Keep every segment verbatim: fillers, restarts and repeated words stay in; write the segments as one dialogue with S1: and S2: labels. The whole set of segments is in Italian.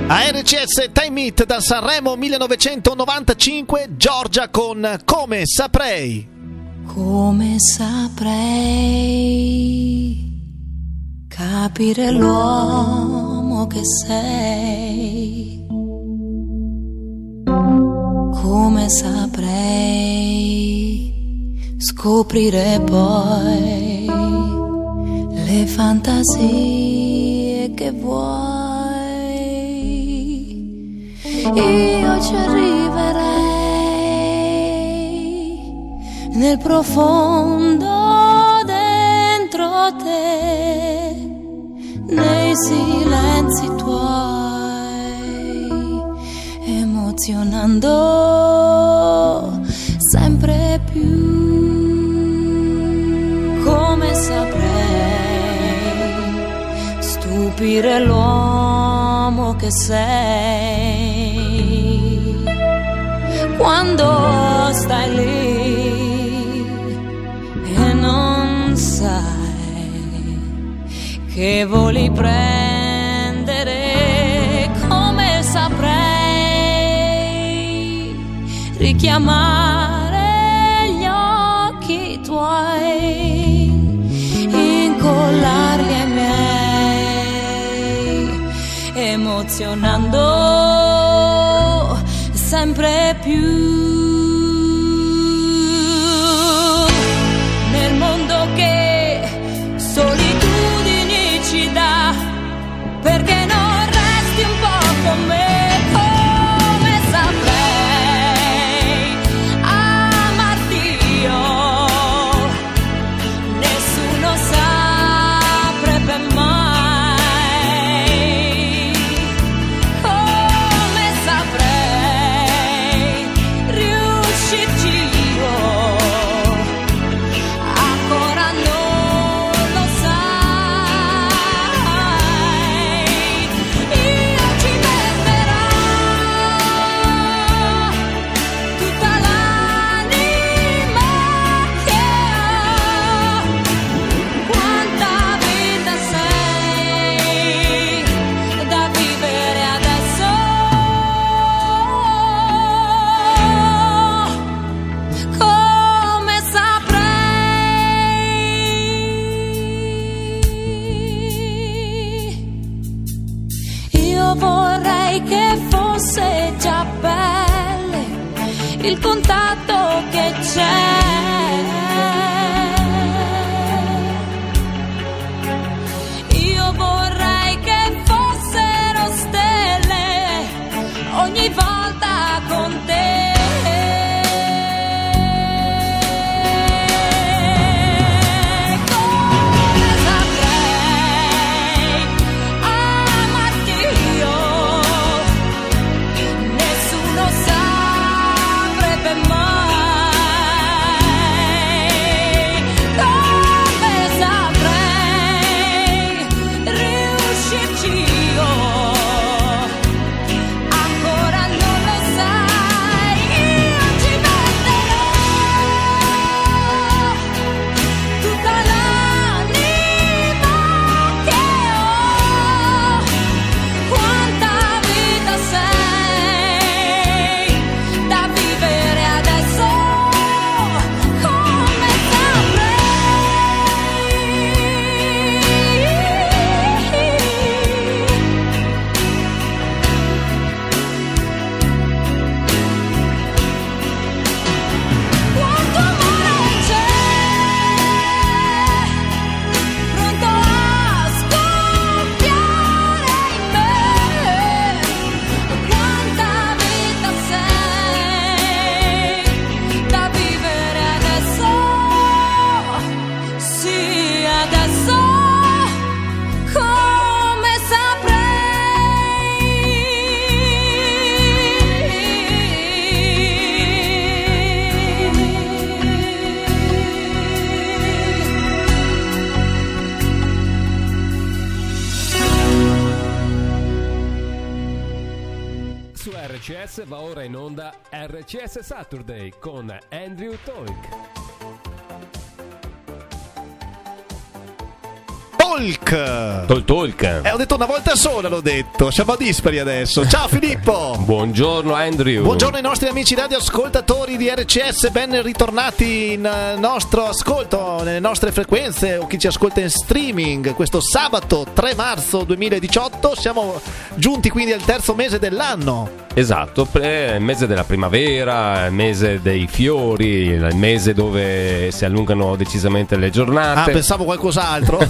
S1: A R C S Time It da Sanremo millenovecentonovantacinque, Giorgia con Come saprei.
S2: Come saprei capire l'uomo che sei? Come saprei scoprire poi le fantasie che vuoi? Io ci arriverei nel profondo dentro te, nei silenzi tuoi, emozionando sempre più. Come saprei stupire l'uomo che sei quando stai lì e non sai che voli prendere. Come saprei richiamare gli occhi tuoi, incollarli ai miei, emozionando sempre più. Nel mondo che solitudini ci dà, perché non resti un po' con me? Come saprei amarti io? Nessuno saprebbe mai. Come saprei riuscirci io? Ancora non lo sai. Io ci metterò tutta l'anima che ho. Quanta vita sei da vivere adesso. Come saprei. Io vorrei che fosse già pelle il contatto che c'è. Io vorrei che fossero stelle ogni volta con te. Come saprei amarti io? Nessuno saprebbe mai. Come saprei riuscirci io? Ancora non lo sai. Io ci metterò tutta l'anima che ho. Quanta vita sei da vivere adesso. Come quanto amore c'è pronto a scoppiare in me. Quanta vita sei da vivere adesso. Sì, adesso. Come
S3: Su R C S va ora in onda R C S Saturday con Andrew Toik.
S1: Talk.
S3: Tol Talk.
S1: Eh, ho detto una volta sola, l'ho detto. Siamo a dispari adesso. Ciao Filippo.
S3: Buongiorno Andrew.
S1: Buongiorno ai nostri amici radioascoltatori di R C S, ben ritornati in nostro ascolto, nelle nostre frequenze, o chi ci ascolta in streaming. Questo sabato tre marzo duemiladiciotto siamo giunti quindi al terzo mese dell'anno.
S3: Esatto, il mese della primavera, il mese dei fiori, il mese dove si allungano decisamente le giornate.
S1: Ah, pensavo qualcos'altro.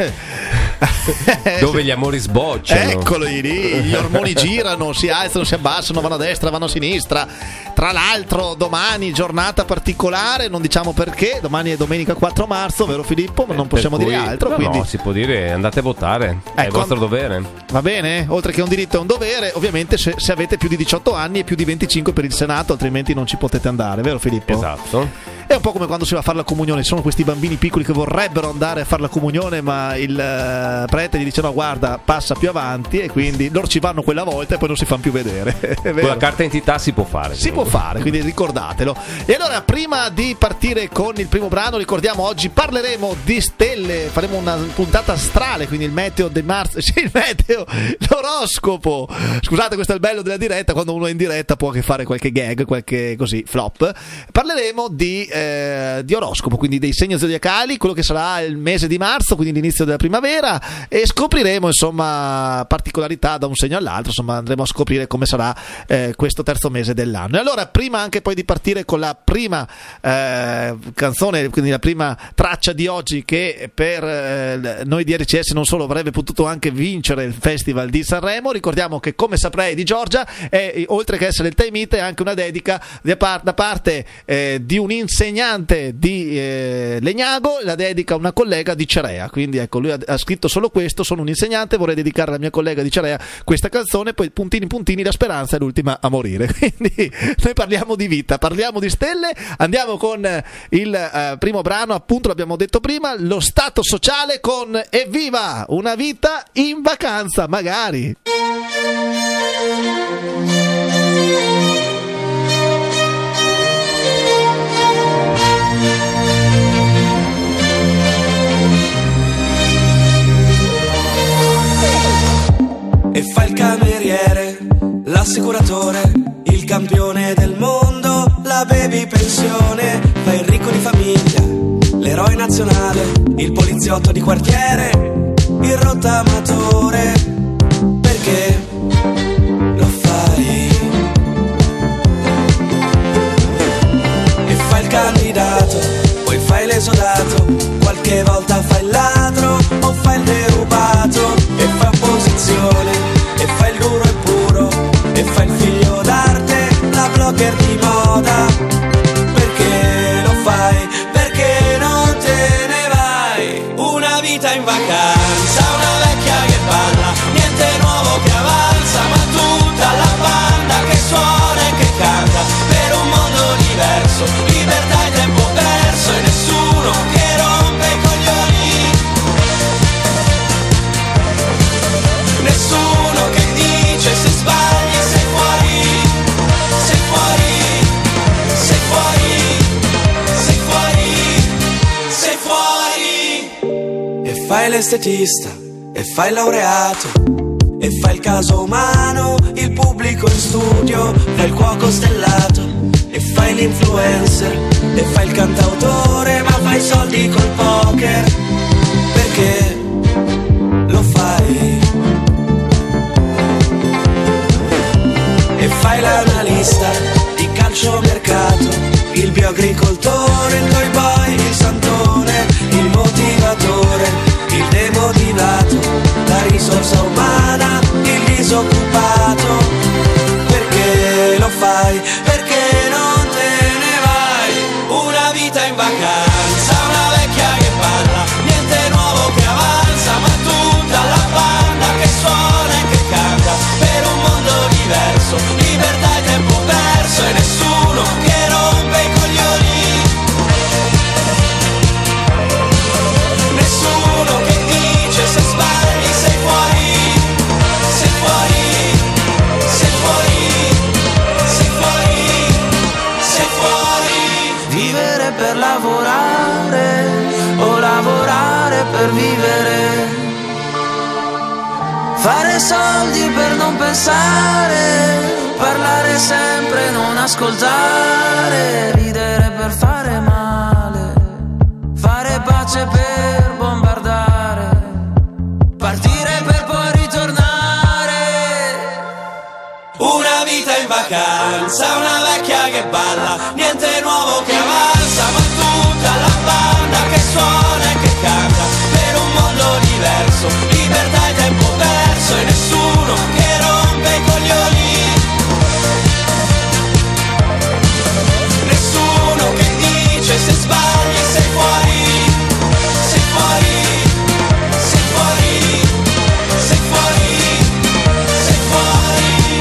S3: Dove gli amori sbocciano.
S1: Eccoli lì, gli ormoni girano, si alzano, si abbassano, vanno a destra, vanno a sinistra. Tra l'altro domani giornata particolare, non diciamo perché, domani è domenica quattro marzo, vero Filippo? Ma non possiamo
S3: cui,
S1: dire altro.
S3: No,
S1: quindi...
S3: no, si può dire andate a votare, è il vostro dovere.
S1: Va bene? Oltre che un diritto è un dovere, ovviamente se, se avete più di diciotto anni e più di venticinque per il Senato, altrimenti non ci potete andare, vero Filippo?
S3: Esatto.
S1: È un po' come quando si va a fare la comunione, ci sono questi bambini piccoli che vorrebbero andare a fare la comunione, ma il uh, prete gli dice no, guarda, passa più avanti, e quindi loro ci vanno quella volta e poi non si fanno più vedere. Con
S3: la carta identità si può fare.
S1: Si può fare, quindi ricordatelo. E allora, prima di partire con il primo brano, ricordiamo oggi parleremo di stelle, faremo una puntata astrale, quindi il meteo di marzo, sì, il meteo, l'oroscopo. Scusate, questo è il bello della diretta, quando uno è in diretta può anche fare qualche gag, qualche così flop. Parleremo di Eh, di oroscopo, quindi dei segni zodiacali, quello che sarà il mese di marzo, quindi l'inizio della primavera, e scopriremo insomma particolarità da un segno all'altro, insomma andremo a scoprire come sarà eh, questo terzo mese dell'anno. E allora, prima anche poi di partire con la prima eh, canzone, quindi la prima traccia di oggi, che per eh, noi di R C S non solo avrebbe potuto anche vincere il Festival di Sanremo, ricordiamo che Come Saprei di Giorgia è, oltre che essere il time hit, è anche una dedica da parte eh, di un insegnante di eh, Legnago, la dedica a una collega di Cerea. Quindi ecco, lui ha, ha scritto solo questo: sono un insegnante, vorrei dedicare alla mia collega di Cerea questa canzone, poi puntini puntini, la speranza è l'ultima a morire. Quindi noi parliamo di vita, parliamo di stelle, andiamo con il eh, primo brano, appunto l'abbiamo detto prima, lo stato sociale con Evviva, una vita in vacanza magari.
S4: E fa il cameriere, l'assicuratore, il campione del mondo, la baby pensione, fa il ricco di famiglia, l'eroe nazionale, il poliziotto di quartiere, il rottamatore. Perché lo fai? E fa il candidato, poi fai l'esodato, qualche volta fai il ladro o fai il derubato, e fa opposizione, e fa il duro e puro, e fa il figlio d'arte, la blogger di moda. Perché lo fai? Perché non te ne vai? Una vita in vacanza, una vecchia che balla, niente nuovo che avanza, ma tutta la banda che suona e che canta, per un mondo diverso, libertà e tempo perso, e nessuno che rompe i coglioni. Nessuno che dice se sbagli sei fuori, sei fuori, sei fuori, sei fuori, sei fuori. E fai l'estetista, e fai il laureato, e fai il caso umano, il pubblico in studio, fai il cuoco stellato, e fai l'influencer, e fai il cantautore, ma fai soldi col poker. Perché lo fai? E fai l'analista di calciomercato, il bioagricoltore, il toy boy, il santone, il motivatore, il demotivato, la risorsa umana, il disoccupato. Perché lo fai? Perché non te ne vai? Una vita in vacanza, una vecchia che parla, niente nuovo che avanza, ma tutta la banda che suona e che canta, per un mondo diverso, libertà e tempo perso, e nessuno che rompe i coglioni. Fare soldi per non pensare, parlare sempre, non ascoltare, ridere per fare male, fare pace per bombardare, partire per poi ritornare. Una vita in vacanza, una vecchia che balla, niente nuovo che avanza, ma tutta la banda che suona e che canta per un mondo diverso, libertà e tempo perso e nessuno che rompe i coglioni, nessuno che dice se sbagli sei fuori, sei fuori, sei fuori, sei fuori, sei fuori.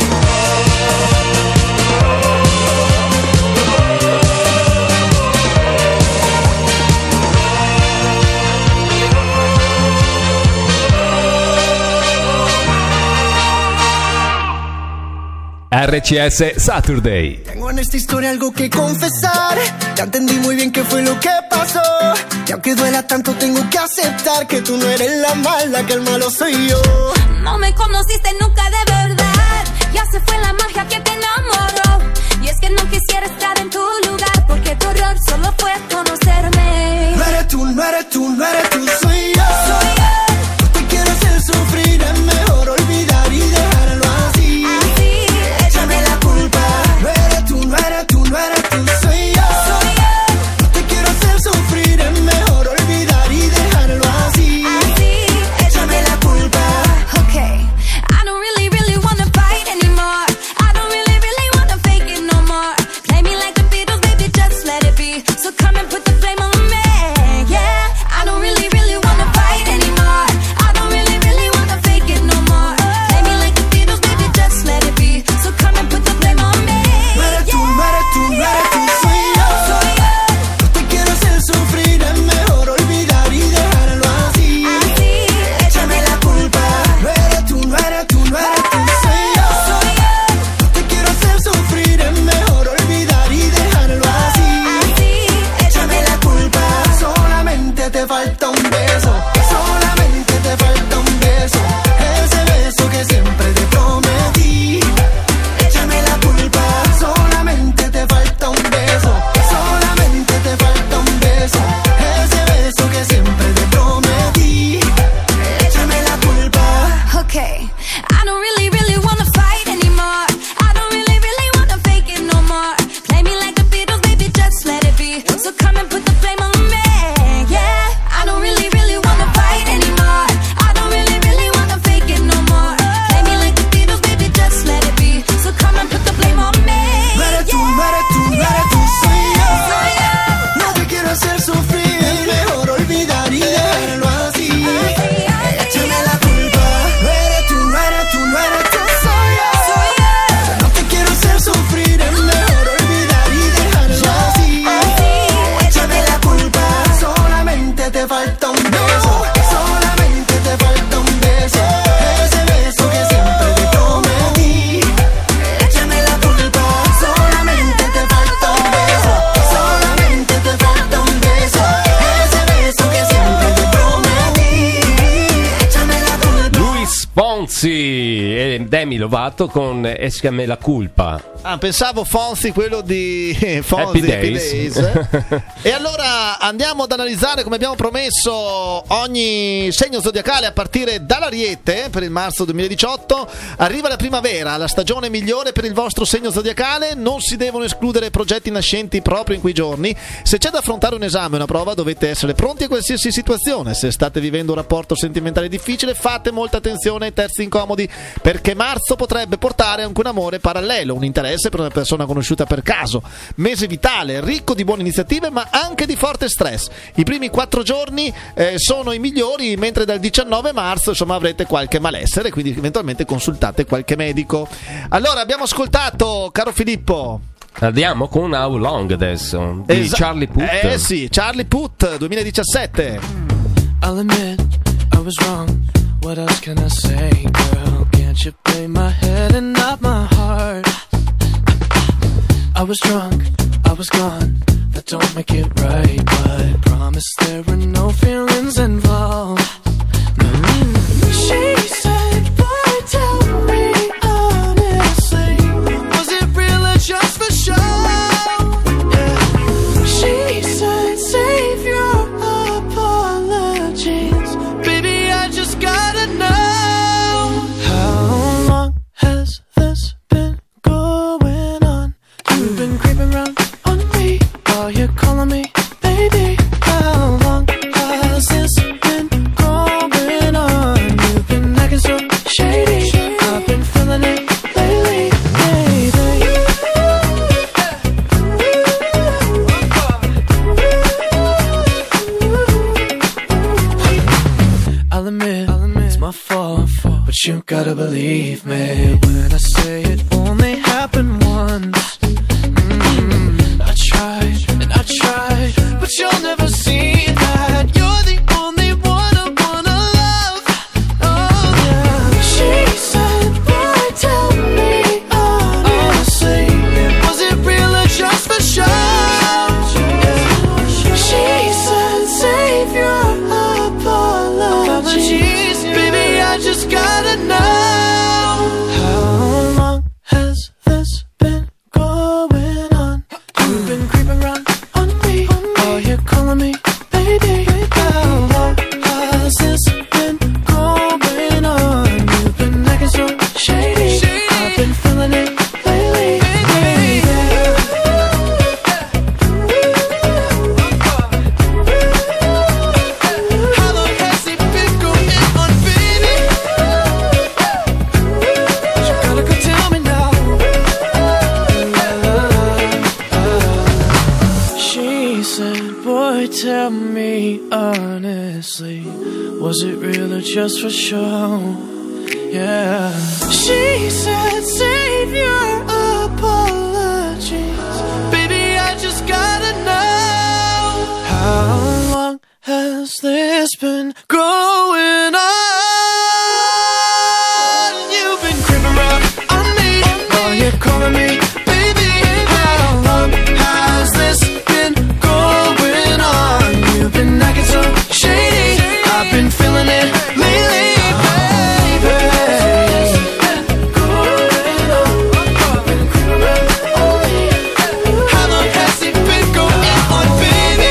S3: R C S Saturday.
S5: Tengo en esta historia algo que confesar. Ya entendí muy bien qué fue lo que pasó. Y aunque duela tanto tengo que aceptar que tú no eres la mala, que el malo soy yo.
S2: No me conociste nunca de verdad. Ya se fue la magia que te enamoró. Y es que no quisiera estar en tu lugar, porque tu error solo fue conocerme.
S5: No eres tú, no eres tú, no eres tú, soy yo.
S2: Soy yo.
S5: No te quiero hacer sufrir, es mejor olvidar y dejarlo así.
S2: Así,
S5: Échame la culpa. No eres tú, no eres tú, no eres tú, soy yo.
S2: soy yo.
S5: No te quiero hacer sufrir, es mejor olvidar y dejarlo así.
S2: Así,
S5: Échame la culpa.
S2: okay. I don't really, really wanna fight anymore. I don't really, really wanna fake it no more. Play me like the Beatles, baby, just let it be. So come and put the flame on me, yeah. I don't really, really wanna fight anymore. I don't really, really wanna fake it no more. Play me like the Beatles, baby, just let it be. So come and put the flame on me,
S5: No eres tú,
S2: yeah.
S5: no eres tú, no eres tú, soy yo.
S2: Soy yo.
S5: No te quiero hacer sufrir, es mejor olvidar y dejarlo así.
S2: Así,
S5: Échame la culpa. No eres tú, no eres tú, no eres tú, soy yo.
S2: soy yo.
S5: No te quiero hacer sufrir, es mejor olvidar y dejarlo así.
S2: Así,
S5: Échame la culpa. Solamente te falta un beso. Solamente te falta un beso. Ese beso que siempre te prometí. Échame la culpa. Solamente te falta un beso. Solamente te falta un beso. Ese beso que siempre te prometí. Échame la culpa.
S2: Okay, I don't really, really wanna fight anymore. I don't really, really wanna fake it no more. Play me like the Beatles, baby, just let it be. So come and put the flame on me, yeah. I don't really, really wanna fight anymore. I don't really, really wanna fake it no more. Play me like the Beatles, baby, just let it be. So come and put the flame on me,
S5: No eres tú, no eres tú, no eres tú, soy yo. No te quiero hacer sufrir, es mejor olvidar y dejarlo así. Échame la culpa. No eres tú, no eres tú, no eres tú, soy yo. No te quiero hacer sufrir, es mejor olvidar y dejarlo así. Échame la culpa. Solamente te falta un beso. Solamente te falta un beso. Ese beso que siempre te prometí. Échame la culpa. Solamente te falta un beso. Solamente te falta un beso. Ese beso que siempre te prometí. Échame la culpa.
S3: Luis Fonsi e Demi Lovato con Escame la culpa.
S1: Ah, pensavo Fonzi, quello di Fonzi,
S3: Happy Days.
S1: E allora andiamo ad analizzare, come abbiamo promesso, ogni segno zodiacale a partire dall'Ariete per il marzo duemiladiciotto. Arriva la primavera, la stagione migliore per il vostro segno zodiacale. Non si devono escludere progetti nascenti proprio in quei giorni. Se c'è da affrontare un esame o una prova, dovete essere pronti a qualsiasi situazione. Se state vivendo un rapporto sentimentale difficile, fate molta attenzione ai terzi incomodi, perché marzo potrebbe portare anche un amore parallelo, un interesse per una persona conosciuta per caso. Mese vitale, ricco di buone iniziative ma anche di forte stress. I primi quattro giorni eh, sono i migliori, mentre dal diciannove marzo insomma avrete qualche malessere, quindi eventualmente consultate qualche medico. Allora, abbiamo ascoltato, caro Filippo,
S3: Andiamo con How Long adesso di
S1: Esa-
S3: Charlie Puth.
S1: Eh sì, Charlie Puth duemiladiciassette.
S4: I'll admit I was wrong. What else can I say, girl? Can't you play my head and not my heart? I was drunk, I was gone. That don't make it right, but promise there were no feelings involved. No. She said, boy, it's my fault, but you gotta believe me when I say it only happened once. Mm-hmm. I tried and I tried, but you'll never see that. You're the only one I wanna love. Oh yeah. She said, boy, tell me honestly, was it real or just for show? She said, save your apologies, baby, I just gotta know. How long has this been going on? You've been creeping around on me, oh, you're calling me baby. How long has this been going on? You've been acting so shady, I've been feeling it lately, baby. How long has it been going on, baby? You gotta go tell me now. She said, boy, tell me honestly, was it real or just for show? Yeah. She said, save your apologies, baby, I just gotta know. How long has this been going on? You've been creeping around on me, oh, you're calling me baby. How long has this been going on? You've been acting so shady, I've been feeling it lately, baby. Going on, been creeping around on me. How long has it been going on, baby?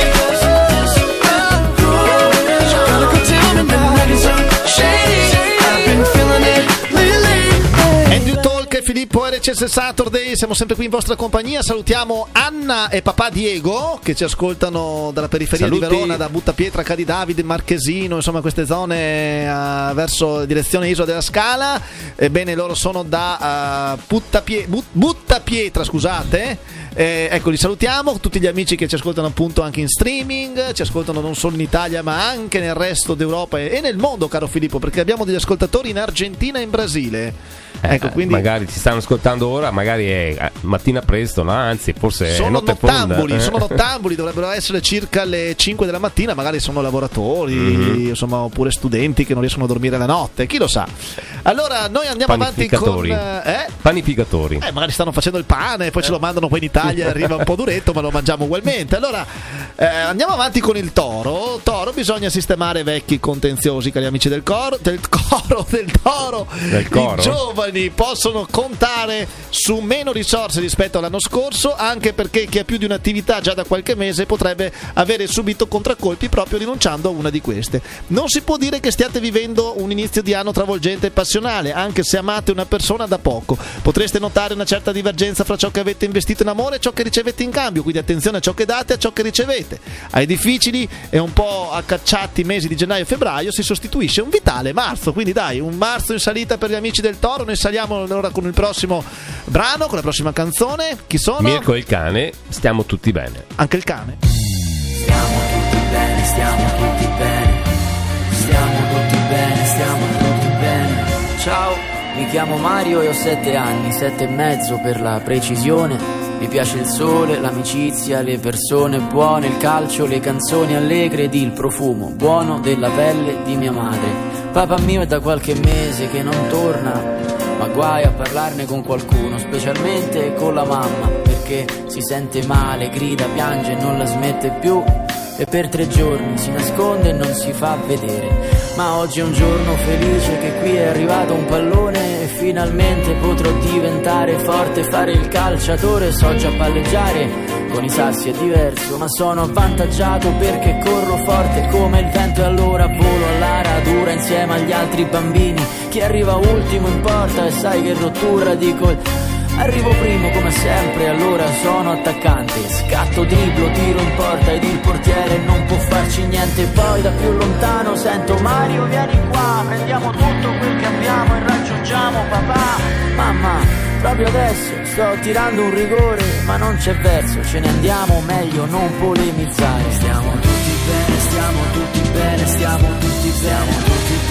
S4: You gotta go tell me now. Acting so shady, I've been feeling it lately.
S1: Andrew Talk e Filippo R C S Saturday, siamo sempre qui in vostra compagnia. Salutiamo Anna e papà Diego che ci ascoltano dalla periferia
S3: Saluti.
S1: di Verona, da Buttapietra, Cadidavide, Marchesino, insomma queste zone eh, verso direzione Isola della Scala. Ebbene, loro sono da uh, Buttapie- But- Buttapietra, scusate. Eh, ecco, li salutiamo, tutti gli amici che ci ascoltano appunto anche in streaming, ci ascoltano non solo in Italia ma anche nel resto d'Europa e, e nel mondo, caro Filippo, perché abbiamo degli ascoltatori in Argentina e in Brasile. Ecco, quindi
S3: magari ci stanno ascoltando ora, magari è mattina presto, no? Anzi, forse è
S1: sono
S3: notte
S1: nottambuli,
S3: fonda.
S1: sono nottambuli, dovrebbero essere circa le cinque della mattina, magari sono lavoratori,
S3: Mhm.
S1: insomma, oppure studenti che non riescono a dormire la notte, chi lo sa. Allora, noi andiamo avanti con
S3: Panificatori.
S1: eh?
S3: Panificatori.
S1: Eh, magari stanno facendo il pane e poi ce lo mandano qua in Italia, arriva un po' duretto ma lo mangiamo ugualmente. Allora eh, andiamo avanti con il Toro. Toro, bisogna sistemare vecchi contenziosi, cari amici del coro, del coro, del Toro.
S3: Del coro?
S1: I giovani possono contare su meno risorse rispetto all'anno scorso, anche perché chi ha più di un'attività già da qualche mese potrebbe avere subito contraccolpi proprio rinunciando a una di queste. Non si può dire che stiate vivendo un inizio di anno travolgente e passionale, anche se amate una persona da poco. Potreste notare una certa divergenza fra ciò che avete investito in amore e ciò che ricevete in cambio, quindi attenzione a ciò che date e a ciò che ricevete. Ai difficili e un po' accacciati mesi di gennaio e febbraio si sostituisce un vitale marzo, quindi dai, un marzo in salita per gli amici del Toro. Noi saliamo allora con il prossimo brano, con la prossima canzone. Chi sono?
S3: Mirko e il cane, stiamo tutti bene.
S1: Anche il cane.
S6: Stiamo tutti bene, stiamo tutti bene, stiamo tutti bene, stiamo tutti bene. Ciao, mi chiamo Mario e ho sette anni, sette e mezzo per la precisione. Mi piace il sole, l'amicizia, le persone buone, il calcio, le canzoni allegre ed il profumo buono della pelle di mia madre. Papà mio è da qualche mese che non torna, ma guai a parlarne con qualcuno, specialmente con la mamma, perché si sente male, grida, piange e non la smette più. E per tre giorni si nasconde e non si fa vedere. Ma oggi è un giorno felice che qui è arrivato un pallone e finalmente potrò diventare forte, fare il calciatore. So già palleggiare, con i sassi è diverso, ma sono avvantaggiato perché corro forte come il vento e allora volo alla radura insieme agli altri bambini. Chi arriva ultimo importa e sai che rottura, dico arrivo primo come sempre, allora sono attaccante, scatto, dribblo, tiro in porta ed il portiere non può farci niente. Poi da più lontano sento Mario vieni qua, prendiamo tutto quel che abbiamo e raggiungiamo papà. Mamma, proprio adesso sto tirando un rigore, ma non c'è verso, ce ne andiamo, meglio non polemizzare. Stiamo tutti bene, stiamo tutti bene, stiamo tutti bene, stiamo tutti bene.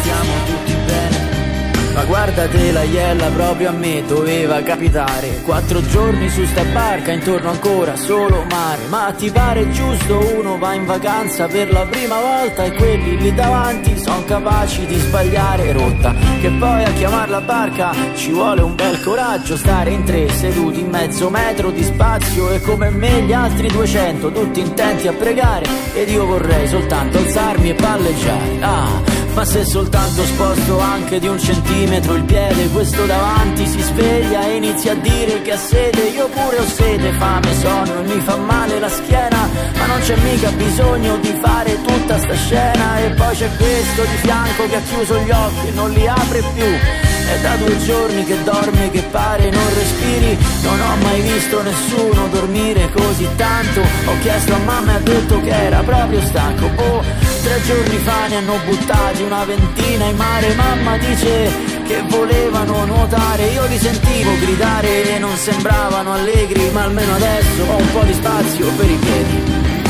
S6: stiamo tutti bene. Ma guardate la iella, proprio a me doveva capitare. Quattro giorni su sta barca, intorno ancora solo mare. Ma ti pare giusto uno va in vacanza per la prima volta e quelli lì davanti son capaci di sbagliare rotta? Che poi a chiamar la barca ci vuole un bel coraggio. Stare in tre seduti in mezzo metro di spazio e come me gli altri duecento tutti intenti a pregare. Ed io vorrei soltanto alzarmi e palleggiare. Ah, ma se soltanto sposto anche di un centimetro il piede, questo davanti si sveglia e inizia a dire che ha sede. Io pure ho sede, fame, sonno e mi fa male la schiena, ma non c'è mica bisogno di fare tutta sta scena. E poi c'è questo di fianco che ha chiuso gli occhi e non li apre più. È da due giorni che dorme, che pare non respiri. Non ho mai visto nessuno dormire così tanto. Ho chiesto a mamma e ha detto che era proprio stanco. Oh, tre giorni fa ne hanno buttati una ventina in mare. Mamma dice che volevano nuotare. Io li sentivo gridare e non sembravano allegri, ma almeno adesso ho un po' di spazio per i piedi.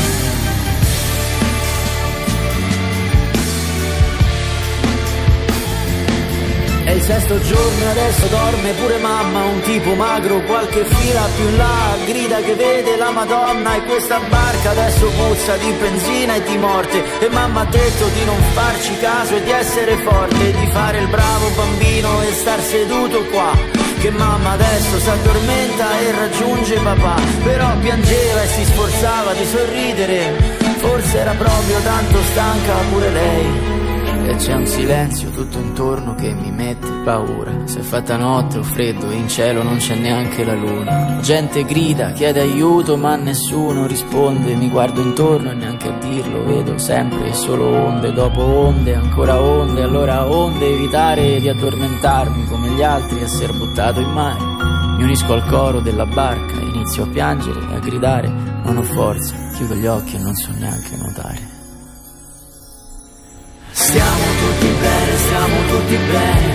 S6: È il sesto giorno e adesso dorme pure mamma. Un tipo magro, qualche fila più in là, grida che vede la Madonna. E questa barca adesso puzza di benzina e di morte. E mamma ha detto di non farci caso e di essere forte, di fare il bravo bambino e star seduto qua. Che mamma adesso s'addormenta e raggiunge papà. Però piangeva e si sforzava di sorridere. Forse era proprio tanto stanca pure lei. E c'è un silenzio tutto intorno che mi mette paura. Si è fatta notte o freddo e in cielo non c'è neanche la luna. Gente grida, chiede aiuto ma nessuno risponde. Mi guardo intorno e neanche a dirlo vedo sempre solo onde dopo onde, ancora onde. Allora onde evitare di addormentarmi come gli altri, essere buttato in mare. Mi unisco al coro della barca, inizio a piangere e a gridare. Non ho forza, chiudo gli occhi e non so neanche nuotare. Stiamo tutti bene, stiamo tutti bene.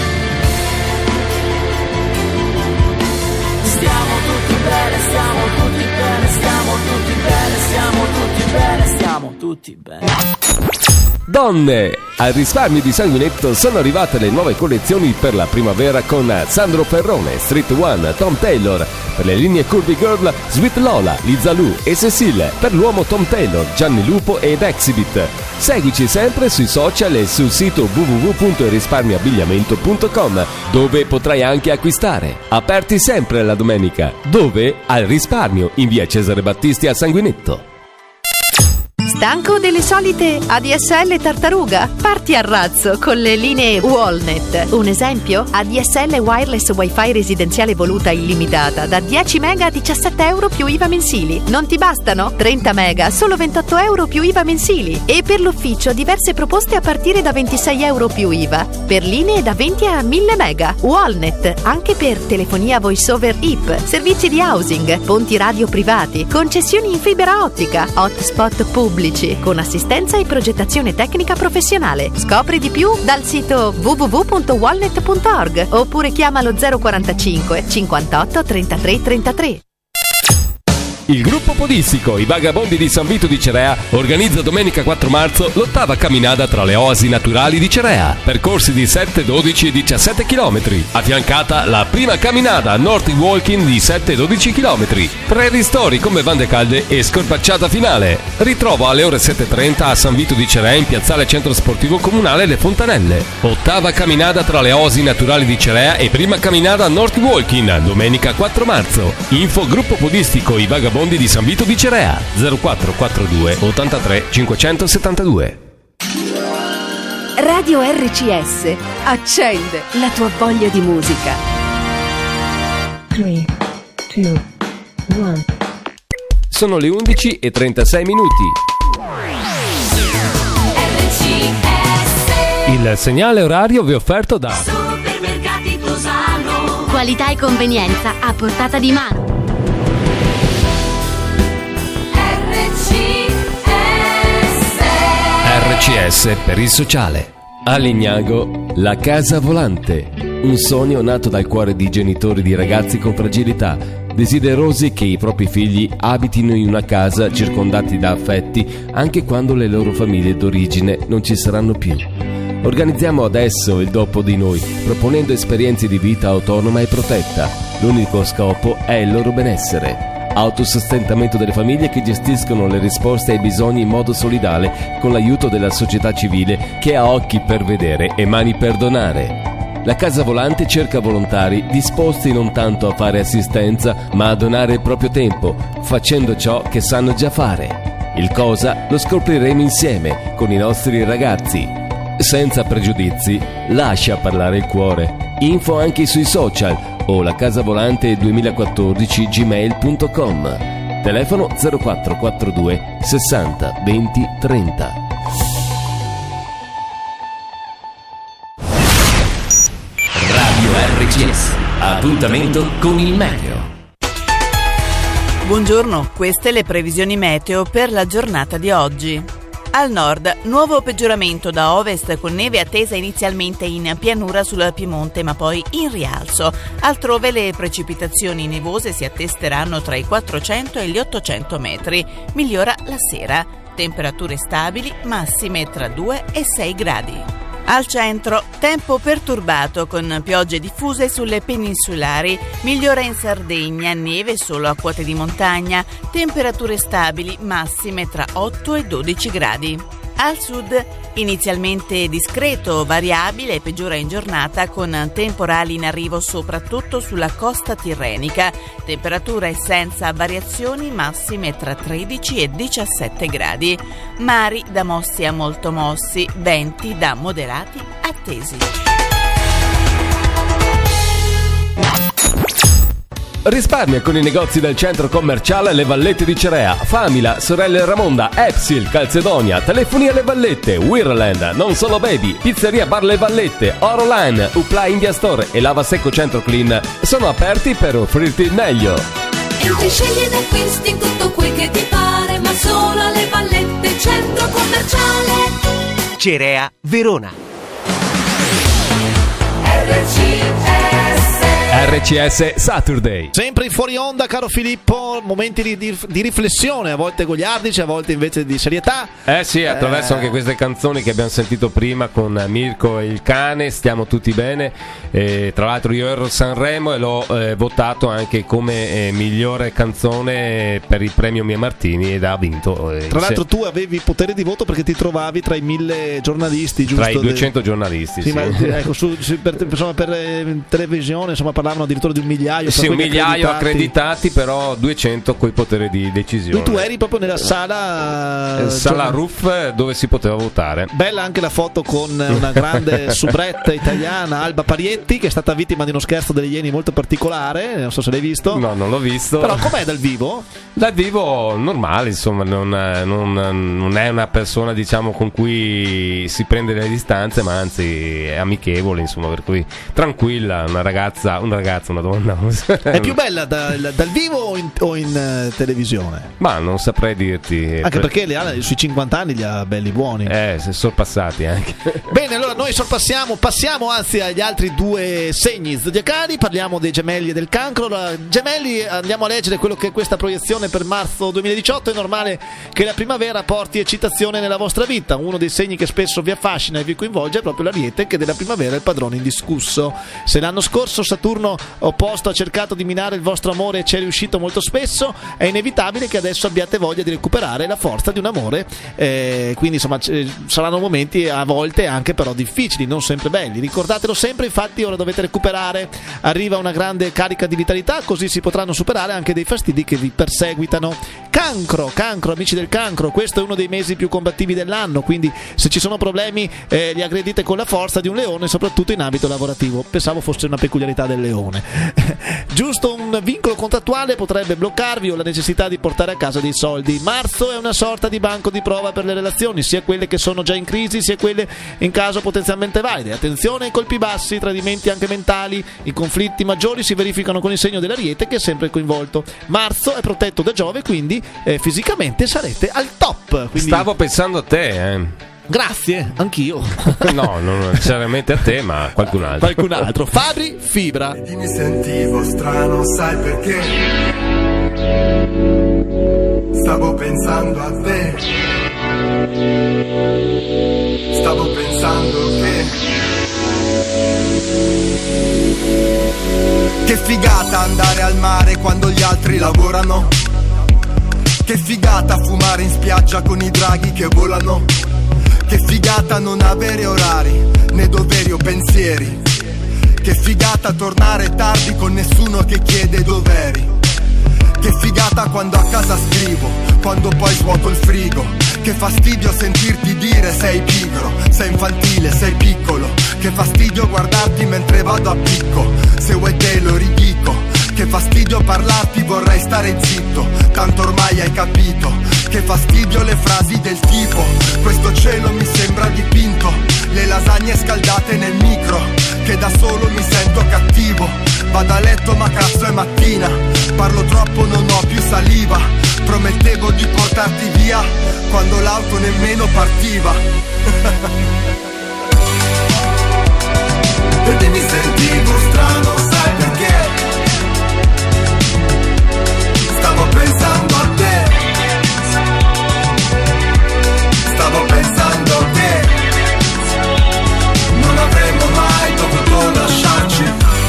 S6: Stiamo tutti bene, stiamo tutti bene, stiamo tutti bene, stiamo tutti bene, stiamo tutti bene.
S3: Donne, al risparmio di Sanguinetto sono arrivate le nuove collezioni per la primavera con Sandro Perrone, Street One, Tom Taylor. Per le linee Curvy Girl, Sweet Lola, Liza Lu e Cecile. Per l'uomo Tom Taylor, Gianni Lupo ed Exhibit. Seguici sempre sui social e sul sito w w w punto risparmioabbigliamento punto com, dove potrai anche acquistare. Aperti sempre la domenica. Dove? Al Risparmio, in via Cesare Battisti a Sanguinetto.
S7: Stanco delle solite A D S L tartaruga? Parti a razzo con le linee Wallnet. Un esempio? A D S L wireless wifi residenziale voluta illimitata da dieci mega a diciassette euro più I V A mensili. Non ti bastano? trenta mega, solo ventotto euro più I V A mensili. E per l'ufficio diverse proposte a partire da ventisei euro più I V A. Per linee da venti a mille mega. Wallnet, anche per telefonia voice over I P, servizi di housing, ponti radio privati, concessioni in fibra ottica, hotspot pubblici, con assistenza e progettazione tecnica professionale. Scopri di più dal sito w w w punto wallnet punto org oppure chiama lo zero quarantacinque cinquantotto trentatré trentatré.
S3: Il gruppo podistico I Vagabondi di San Vito di Cerea organizza domenica quattro marzo l'ottava camminata tra le oasi naturali di Cerea, percorsi di sette, dodici e diciassette chilometri, affiancata la prima camminata North Walking di sette e dodici chilometri, tre ristori con bevande calde e scorpacciata finale. Ritrovo alle ore sette e trenta a San Vito di Cerea in piazzale Centro Sportivo Comunale Le Fontanelle. Ottava camminata tra le oasi naturali di Cerea e prima camminata North Walking domenica quattro marzo. Info gruppo podistico I Vagabondi di San Vito di Cerea zero quattro quattro due ottantatré cinquecentosettantadue.
S7: Radio R C S accende la tua voglia di musica.
S8: tre, due, uno.
S3: Sono le undici e trentasei minuti. Il segnale orario vi è offerto da
S9: Supermercati Tosano. Qualità e convenienza a portata di mano.
S3: R C S per il sociale. A Legnago, la casa volante. Un sogno nato dal cuore di genitori di ragazzi con fragilità, desiderosi che i propri figli abitino in una casa circondati da affetti anche quando le loro famiglie d'origine non ci saranno più. Organizziamo adesso il dopo di noi, proponendo esperienze di vita autonoma e protetta. L'unico scopo è il loro benessere. Autosostentamento delle famiglie che gestiscono le risposte ai bisogni in modo solidale con l'aiuto della società civile che ha occhi per vedere e mani per donare. La Casa Volante cerca volontari disposti non tanto a fare assistenza ma a donare il proprio tempo, facendo ciò che sanno già fare. Il cosa lo scopriremo insieme con i nostri ragazzi. Senza pregiudizi, lascia parlare il cuore. Info anche sui social o la casavolante duemilaquattordici gmail punto com. Telefono zero quattro quattro due sessanta venti trenta.
S10: Radio R C S. Appuntamento con il meteo.
S11: Buongiorno, queste le previsioni meteo per la giornata di oggi. Al nord, nuovo peggioramento da ovest con neve attesa inizialmente in pianura sul Piemonte ma poi in rialzo. Altrove le precipitazioni nevose si attesteranno tra i quattrocento e gli ottocento metri. Migliora la sera. Temperature stabili, massime tra due e sei gradi. Al centro, tempo perturbato con piogge diffuse sulle peninsulari, migliora in Sardegna, neve solo a quote di montagna, temperature stabili, massime tra otto e dodici gradi. Al sud, inizialmente discreto, variabile, peggiora in giornata con temporali in arrivo soprattutto sulla costa tirrenica, temperature senza variazioni, massime tra tredici e diciassette gradi. Mari da mossi a molto mossi, venti da moderati attesi.
S3: Risparmia con i negozi del centro commerciale Le Vallette di Cerea, Famila, Sorelle Ramonda, Epsil, Calzedonia, Telefoni alle Vallette, Wirland, Non Solo Baby, Pizzeria Bar Le Vallette, Oroline, Upla India Store e Lava Secco Centro Clean sono aperti per offrirti il meglio.
S2: Entri, scegli ed acquisti tutto quel che ti pare, ma solo alle Vallette, centro commerciale
S12: Cerea, Verona.
S2: R C S.
S3: R C S Saturday.
S1: Sempre in fuori onda, caro Filippo, momenti di, di, di riflessione, a volte goliardici, a volte invece di serietà.
S3: Eh sì, attraverso
S1: eh...
S3: anche queste canzoni che abbiamo sentito prima con Mirko e il cane, stiamo tutti bene. E, tra l'altro io ero a Sanremo e l'ho eh, votato anche come eh, migliore canzone per il premio Mia Martini ed ha vinto. Eh,
S1: tra l'altro tu avevi potere di voto perché ti trovavi tra i mille giornalisti, giusto?
S3: Tra i duecento giornalisti,
S1: sì.
S3: sì.
S1: Ma, ecco, su, su, per, insomma, per eh, televisione, insomma, parlavano addirittura di un migliaio.
S3: Sì, un migliaio accreditati. accreditati, però duecento coi poteri di decisione.
S1: Tu eri proprio nella sala
S3: eh, sala
S1: cioè,
S3: Ruff dove si poteva votare.
S1: Bella anche la foto con una grande soubrette italiana, Alba Parietti, che è stata vittima di uno scherzo delle Ieni molto particolare, non so se l'hai visto.
S3: No, non l'ho visto.
S1: Però com'è dal vivo?
S3: Dal vivo normale, insomma, non, non, non è una persona, diciamo, con cui si prende le distanze, ma anzi è amichevole, insomma, per cui tranquilla, una ragazza, una ragazza, una donna.
S1: È più bella da, dal vivo o in, o in uh, televisione?
S3: Ma non saprei dirti.
S1: Anche perché li ha, sui cinquanta anni li ha belli buoni.
S3: Eh, si sorpassati anche.
S1: Bene, allora noi sorpassiamo, passiamo anzi agli altri due segni zodiacali, parliamo dei gemelli e del cancro. Allora, gemelli, andiamo a leggere quello che è questa proiezione per marzo duemiladiciotto. È normale che la primavera porti eccitazione nella vostra vita. Uno dei segni che spesso vi affascina e vi coinvolge è proprio l'Ariete, che della primavera è il padrone indiscusso. Se l'anno scorso Saturno opposto ha cercato di minare il vostro amore e ci è riuscito molto spesso, è inevitabile che adesso abbiate voglia di recuperare la forza di un amore, eh, quindi insomma c- saranno momenti a volte anche però difficili, non sempre belli, ricordatelo sempre. Infatti ora dovete recuperare, arriva una grande carica di vitalità, così si potranno superare anche dei fastidi che vi perseguitano. Cancro, cancro, amici del cancro, questo è uno dei mesi più combattivi dell'anno, quindi se ci sono problemi eh, li aggredite con la forza di un leone, soprattutto in ambito lavorativo. Pensavo fosse una peculiarità del leone. Giusto un vincolo contrattuale potrebbe bloccarvi o la necessità di portare a casa dei soldi. Marzo è una sorta di banco di prova per le relazioni, sia quelle che sono già in crisi sia quelle in caso potenzialmente valide. Attenzione ai colpi bassi, tradimenti anche mentali, i conflitti maggiori si verificano con il segno dell'Ariete, che è sempre coinvolto. Marzo è protetto da Giove, quindi eh, fisicamente sarete al top. Quindi...
S3: Stavo pensando a te, eh.
S1: Grazie, anch'io.
S3: No, non necessariamente a te, ma a qualcun altro.
S1: Qualcun altro. Fabri Fibra.
S5: Mi sentivo strano, sai perché? Stavo pensando a te. Stavo pensando
S13: pensando che Che figata andare al mare quando gli altri lavorano. Che figata fumare in spiaggia con i draghi che volano. Che figata non avere orari, né doveri o pensieri. Che figata tornare tardi con nessuno che chiede dov'eri. Che figata quando a casa scrivo, quando poi svuoto il frigo. Che fastidio sentirti dire sei pigro, sei infantile, sei piccolo. Che fastidio guardarti mentre vado a picco, se vuoi te lo ridico. Che fastidio parlarti, vorrei stare zitto, tanto ormai hai capito. Che fastidio le frasi del tipo questo cielo mi sembra dipinto. Le lasagne scaldate nel micro, che da solo mi sento cattivo. Vado a letto ma cazzo è mattina, parlo troppo non ho più saliva. Promettevo di portarti via quando l'auto nemmeno partiva. E mi sentivo strano, sai perché? Stavo pensando a te. Stavo pensando che non avremmo mai dovuto lasciarci.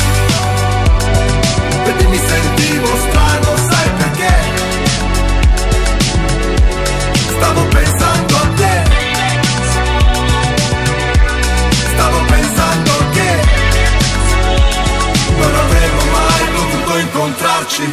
S13: E mi sentivo strano, sai perché? Stavo pensando a te. Stavo pensando che non avremmo mai dovuto incontrarci.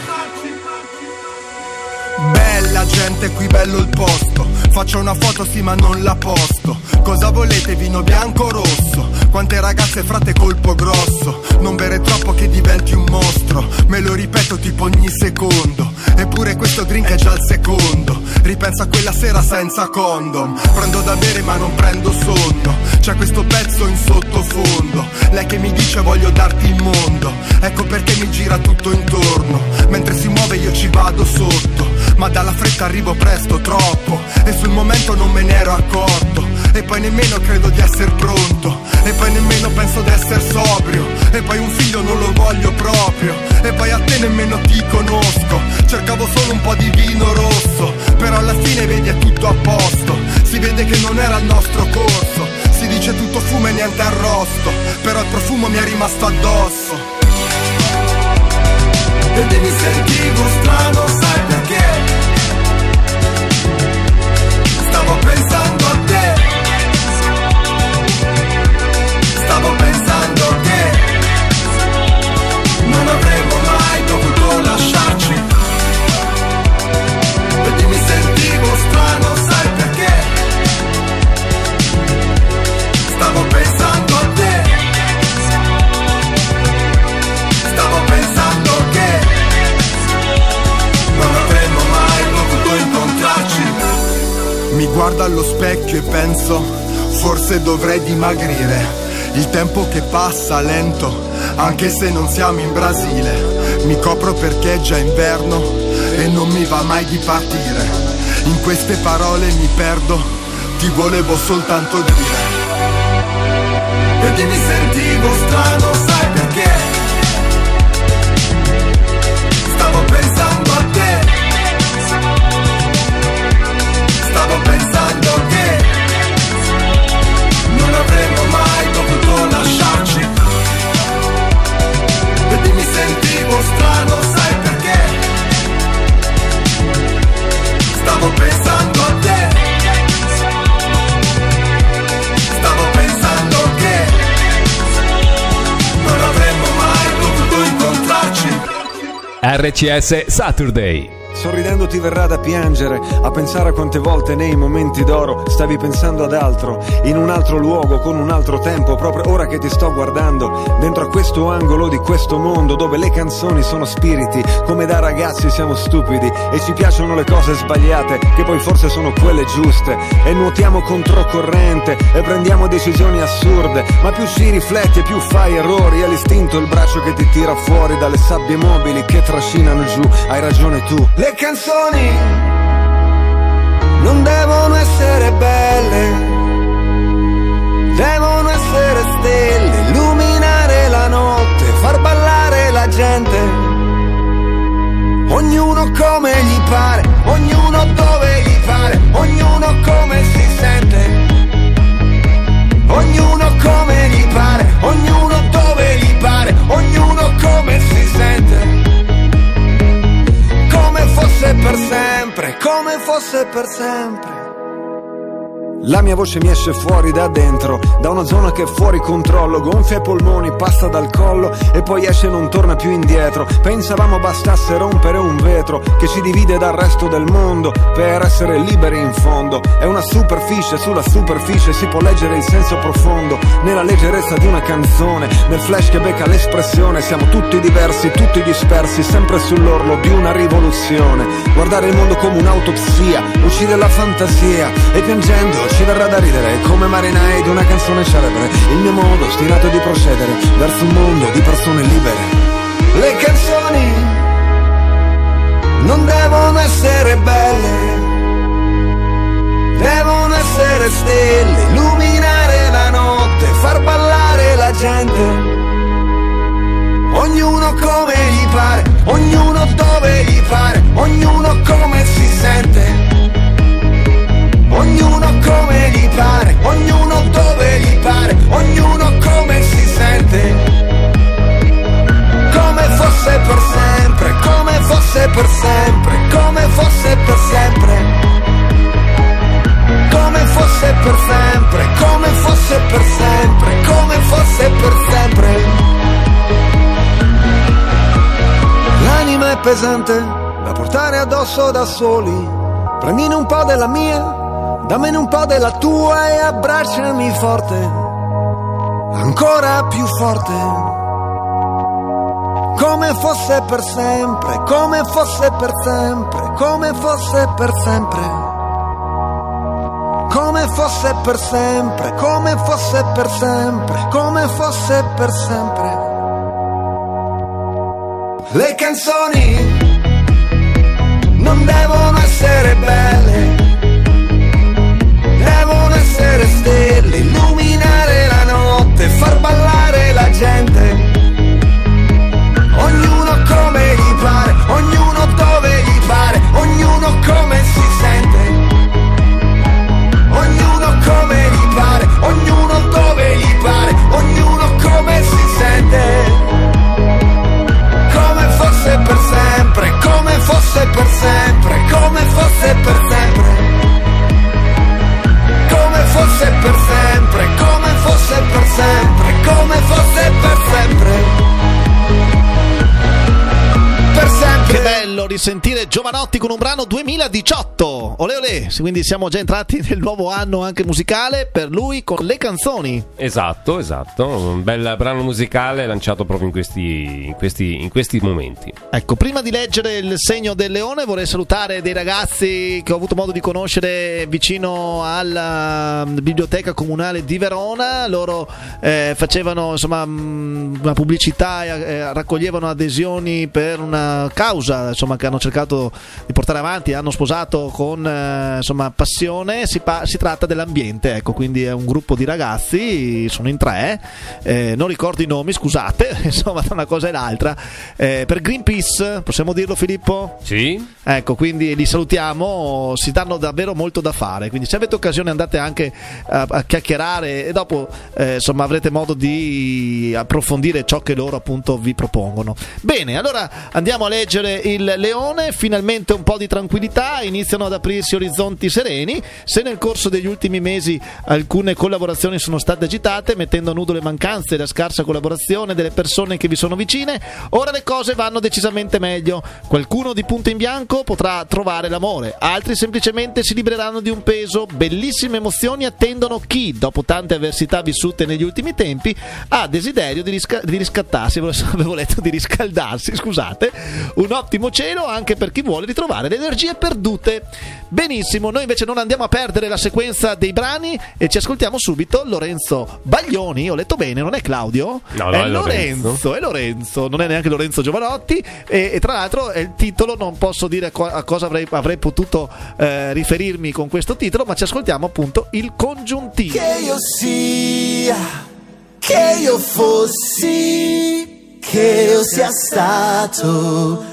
S13: Bella gente, qui bello il posto. Faccio una foto sì ma non la posto. Cosa volete, vino bianco o rosso? Quante ragazze frate colpo grosso. Non bere troppo che diventi un mostro. Me lo ripeto tipo ogni secondo. Eppure questo drink è già il secondo. Ripenso a quella sera senza condom. Prendo da bere ma non prendo sonno. C'è questo pezzo in sottofondo. Lei che mi dice voglio darti il mondo. Ecco perché mi gira tutto intorno. Mentre si muove io ci vado sotto. Ma dalla fretta arrivo presto, troppo. E sul momento non me ne ero accorto. E poi nemmeno credo di essere pronto. E poi nemmeno penso di essere sobrio. E poi un figlio non lo voglio proprio. E poi a te nemmeno ti conosco. Cercavo solo un po' di vino rosso. Però alla fine vedi è tutto a posto. Si vede che non era il nostro corso. Si dice tutto fumo e niente arrosto. Però il profumo mi è rimasto addosso. Ed mi sentivo strano, sai perché? Stavo pensando a te. Stavo pensando che non avremmo mai dovuto lasciarci. Ed mi sentivo strano, sai perché? Stavo pensando a te. Stavo pensando che non avremmo mai dovuto incontrarci. Mi guardo allo specchio e penso, forse dovrei dimagrire. Il tempo che passa lento, anche se non siamo in Brasile. Mi copro perché è già inverno e non mi va mai di partire. In queste parole mi perdo, ti volevo soltanto dire. E mi sentivo strano, sai perché? Stavo pensando a te. Stavo pensando che non avremmo mai dovuto lasciarci. E mi sentivo strano, sai perché? Stavo pensando a te. Stavo pensando che non avremmo mai dovuto incontrarci.
S3: R C S Saturday.
S14: Sorridendo ti verrà da piangere, a pensare a quante volte nei momenti d'oro stavi pensando ad altro, in un altro luogo, con un altro tempo, proprio ora che ti sto guardando, dentro a questo angolo di questo mondo dove le canzoni sono spiriti, come da ragazzi siamo stupidi e ci piacciono le cose sbagliate, che poi forse sono quelle giuste, e nuotiamo controcorrente e prendiamo decisioni assurde, ma più ci rifletti e più fai errori, è l'istinto il braccio che ti tira fuori dalle sabbie mobili che trascinano giù, hai ragione tu.
S5: Le canzoni non devono essere belle, devono essere stelle, illuminare la notte, far ballare la gente. Ognuno come gli pare, ognuno dove gli pare, ognuno come si sente. Ognuno
S14: fosse per sempre. La mia voce mi esce fuori da dentro, da una zona che è fuori controllo, gonfia i polmoni, passa dal collo e poi esce e non torna più indietro. Pensavamo bastasse rompere un vetro che ci divide dal resto del mondo per essere liberi in fondo. È una superficie, sulla superficie si può leggere il senso profondo, nella leggerezza di una canzone, nel flash che becca l'espressione. Siamo tutti diversi, tutti dispersi, sempre sull'orlo di una rivoluzione. Guardare il mondo come un'autopsia, uccide la fantasia e piangendo ci verrà da ridere come marinai di una canzone celebre. Il mio modo stirato di procedere verso un mondo di persone libere. Le canzoni non devono essere belle, devono essere stelle, illuminare la notte, far ballare la gente. Ognuno come gli pare, ognuno dove gli pare, ognuno come si sente. Ognuno come gli pare, ognuno dove gli pare, ognuno come si sente. Come fosse per sempre, come fosse per sempre, come fosse per sempre. Come fosse per sempre, come fosse per sempre, come fosse per sempre. L'anima è pesante da portare addosso da soli. Prendine un po' della mia, dammene un po' della tua e abbracciami forte, ancora più forte. Come fosse per sempre, come fosse per sempre, come fosse per sempre. Come fosse per sempre, come fosse per sempre, come fosse per sempre. Le canzoni non devono essere belle, devono essere stelle, illuminare la notte, far ballare la gente. Ognuno come gli pare, ognuno dove gli pare, ognuno come si sente. Ognuno come gli pare, ognuno dove gli pare, ognuno come si sente. Come fosse per sempre, come fosse per sempre, come fosse per sempre. Come fosse per sempre, come fosse per sempre, come fosse per sempre. Per sempre.
S1: Che bello risentire Giovanotti con un brano duemiladiciotto. Olè olè, quindi siamo già entrati nel nuovo anno anche musicale per lui con Le Canzoni.
S3: Esatto, esatto, un bel brano musicale lanciato proprio in questi, in questi, in questi momenti.
S1: Ecco, prima di leggere Il segno del leone vorrei salutare dei ragazzi che ho avuto modo di conoscere vicino alla biblioteca comunale di Verona. Loro eh, facevano insomma una pubblicità e eh, raccoglievano adesioni per una causa insomma che hanno cercato di portare avanti, hanno sposato con eh, insomma passione. Si, pa- si tratta dell'ambiente, ecco, quindi è un gruppo di ragazzi, sono in tre, eh, non ricordo i nomi, scusate, insomma tra una cosa e l'altra, eh, per Greenpeace, possiamo dirlo Filippo?
S3: Sì.
S1: Ecco, quindi li salutiamo, si danno davvero molto da fare, quindi se avete occasione andate anche a, a chiacchierare e dopo eh, insomma avrete modo di approfondire ciò che loro appunto vi propongono. Bene, allora andiamo a leggere Il leone, finalmente un po' di tranquillità, iniziano ad aprirsi orizzonti sereni. Se nel corso degli ultimi mesi alcune collaborazioni sono state agitate, mettendo a nudo le mancanze e la scarsa collaborazione delle persone che vi sono vicine, ora le cose vanno decisamente meglio. Qualcuno di punto in bianco potrà trovare l'amore, altri semplicemente si libereranno di un peso. Bellissime emozioni attendono chi, dopo tante avversità vissute negli ultimi tempi, ha desiderio di, risca- di riscattarsi, avevo letto di riscaldarsi, scusate, un ottimo cielo anche per chi vuole ritrovare le energie perdute. Benissimo, noi invece non andiamo a perdere la sequenza dei brani e ci ascoltiamo subito Lorenzo Baglioni. Ho letto bene, non è Claudio?
S3: No, no,
S1: è
S3: è
S1: Lorenzo.
S3: Lorenzo,
S1: è Lorenzo, non è neanche Lorenzo Giovanotti e, e tra l'altro è il titolo, non posso dire a, co- a cosa avrei, avrei potuto eh, riferirmi con questo titolo, ma ci ascoltiamo appunto il congiuntivo.
S5: Che io sia, che io fossi, che io sia stato.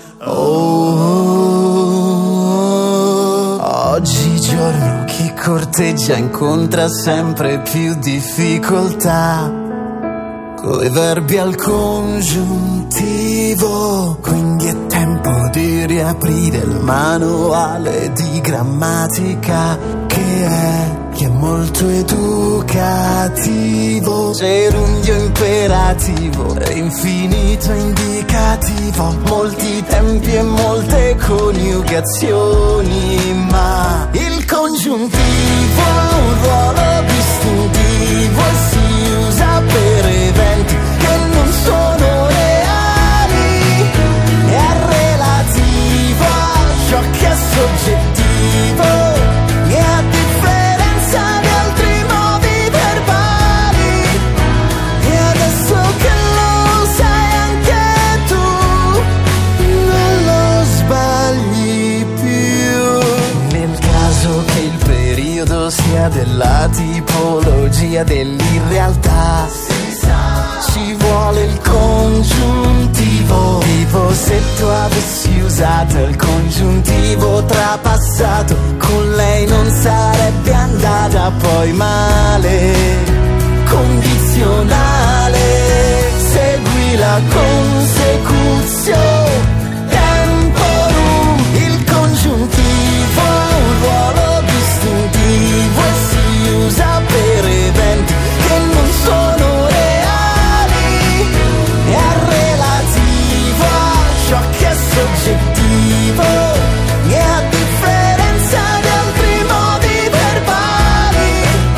S5: Oh, oggigiorno chi corteggia incontra sempre più difficoltà. coi verbi al congiuntivo, quindi è tempo di riaprire il manuale di grammatica che è, che è molto educativo. Gerundio imperativo e infinito indicativo, molti tempi e molte coniugazioni, ma il congiuntivo ha un ruolo distintivo e si usa per eventi che non sono reali, è relativo a ciò che è soggettivo e a differenza di altri modi verbali. E adesso che lo sai anche tu, non lo sbagli più. Nel caso che il periodo sia della tipologia dell'irrealtà, ci vuole il congiuntivo. Tipo se tu avessi usato il congiuntivo trapassato, con lei non sarebbe andata poi male. Condizionale, segui la consecuzione. Temporum, il congiuntivo ha un ruolo distintivo e si usa per eventi che non sono reali, è relativo a ciò che è soggettivo e a differenza di altri modi verbali.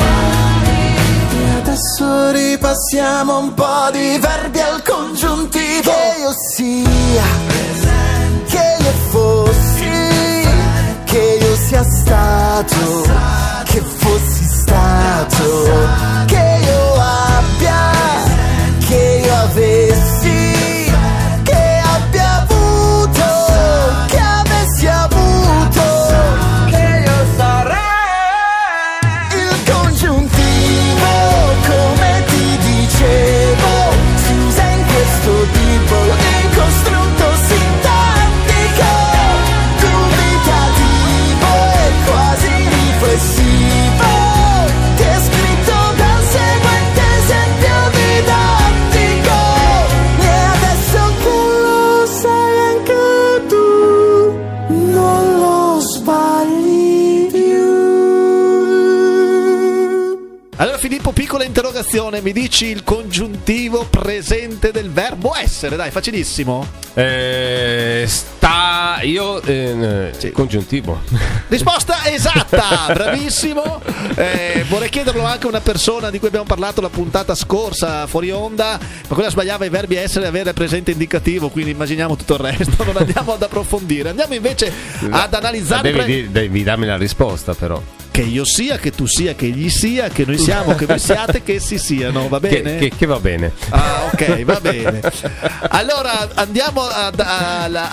S5: E adesso ripassiamo un po' di verbi al congiuntivo. Che io sia, che io fossi, che io sia stato, che fossi stato, che io abbia, che io avessi, che abbia avuto, che avessi avuto, che io sarei. Il congiuntivo, come ti dicevo, si usa in questo tipo di costrutto sintattico, dubitativo e quasi riflessivo, descritto dal seguente esempio didattico. E adesso che lo sai anche tu, non lo sbagli più.
S1: Allora Filippo, piccola interrogazione, mi dici il congiuntivo presente del verbo essere? Dai, facilissimo.
S3: Eh, sta io eh, sì. Congiuntivo.
S1: Risposta esatta, bravissimo. Eh, vorrei chiederlo anche a una persona di cui abbiamo parlato la puntata scorsa fuori onda, ma quella sbagliava i verbi essere e avere presente indicativo, quindi immaginiamo tutto il resto, non andiamo ad approfondire, andiamo invece ad analizzare.
S3: Devi, pre- devi darmi la risposta però.
S1: Che io sia, che tu sia, che egli sia, che noi siamo, che voi siate, che essi siano, va bene?
S3: Che, che, che va bene.
S1: Ah, ok, va bene. Allora andiamo ad, alla,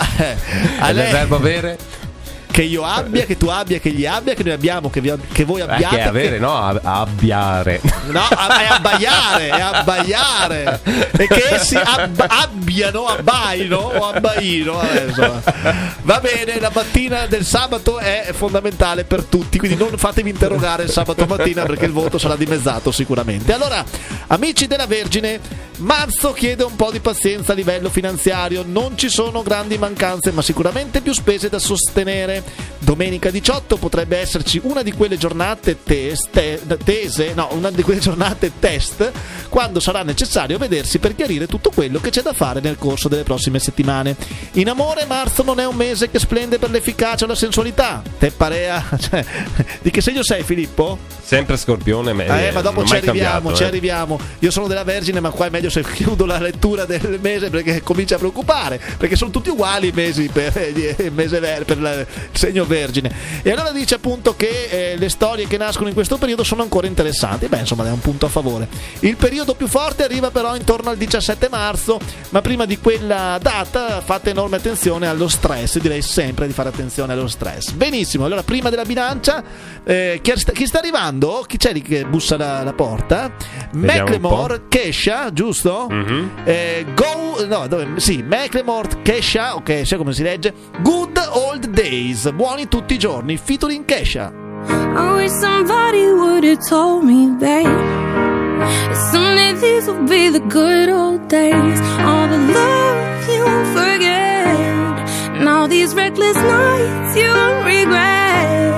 S1: a
S3: il verbo avere?
S1: Che io abbia, che tu abbia, che gli abbia, che noi abbiamo, che, vi, che voi abbiate.
S3: Eh, che avere,
S1: che...
S3: no, ab- abbiare.
S1: No, è abbaiare, è abbaiare. E che essi ab- abbiano, abbaino o abbaino. Adesso. Va bene, la mattina del sabato è fondamentale per tutti, quindi non fatevi interrogare il sabato mattina perché il voto sarà dimezzato sicuramente. Allora, amici della Vergine, marzo chiede un po' di pazienza a livello finanziario, non ci sono grandi mancanze ma sicuramente più spese da sostenere. Domenica diciotto potrebbe esserci una di quelle giornate test, te, tese, no, una di quelle giornate test, quando sarà necessario vedersi per chiarire tutto quello che c'è da fare nel corso delle prossime settimane. In amore, marzo non è un mese che splende per l'efficacia o la sensualità. Te parea, cioè, di che segno sei, Filippo?
S3: Sempre Scorpione, me-
S1: eh, ma dopo ci arriviamo,
S3: cambiato,
S1: ci
S3: eh.
S1: arriviamo. Io sono della Vergine, ma qua è meglio se chiudo la lettura del mese perché comincia a preoccupare, perché sono tutti uguali i mesi per il mese ver- per la, il segno Vergine. E allora dice appunto che eh, le storie che nascono in questo periodo sono ancora interessanti. Beh, insomma, è un punto a favore. Il periodo più forte arriva però intorno al diciassette marzo, ma prima di quella data fate enorme attenzione allo stress, direi sempre di fare attenzione allo stress. Benissimo, allora prima della bilancia eh, chi, sta, chi sta arrivando? Chi c'è lì che bussa la, la porta? Macklemore, Kesha, giusto? Mm-hmm. Eh, go, no, dove, sì, Macklemore, Kesha, ok, sai come si legge? Good Old Days, buoni tutti i giorni, featuring Kesha.
S15: I wish somebody would have told me, babe,
S2: Someday these will be the good old days. All the love you won't forget, and all these reckless nights you won't regret.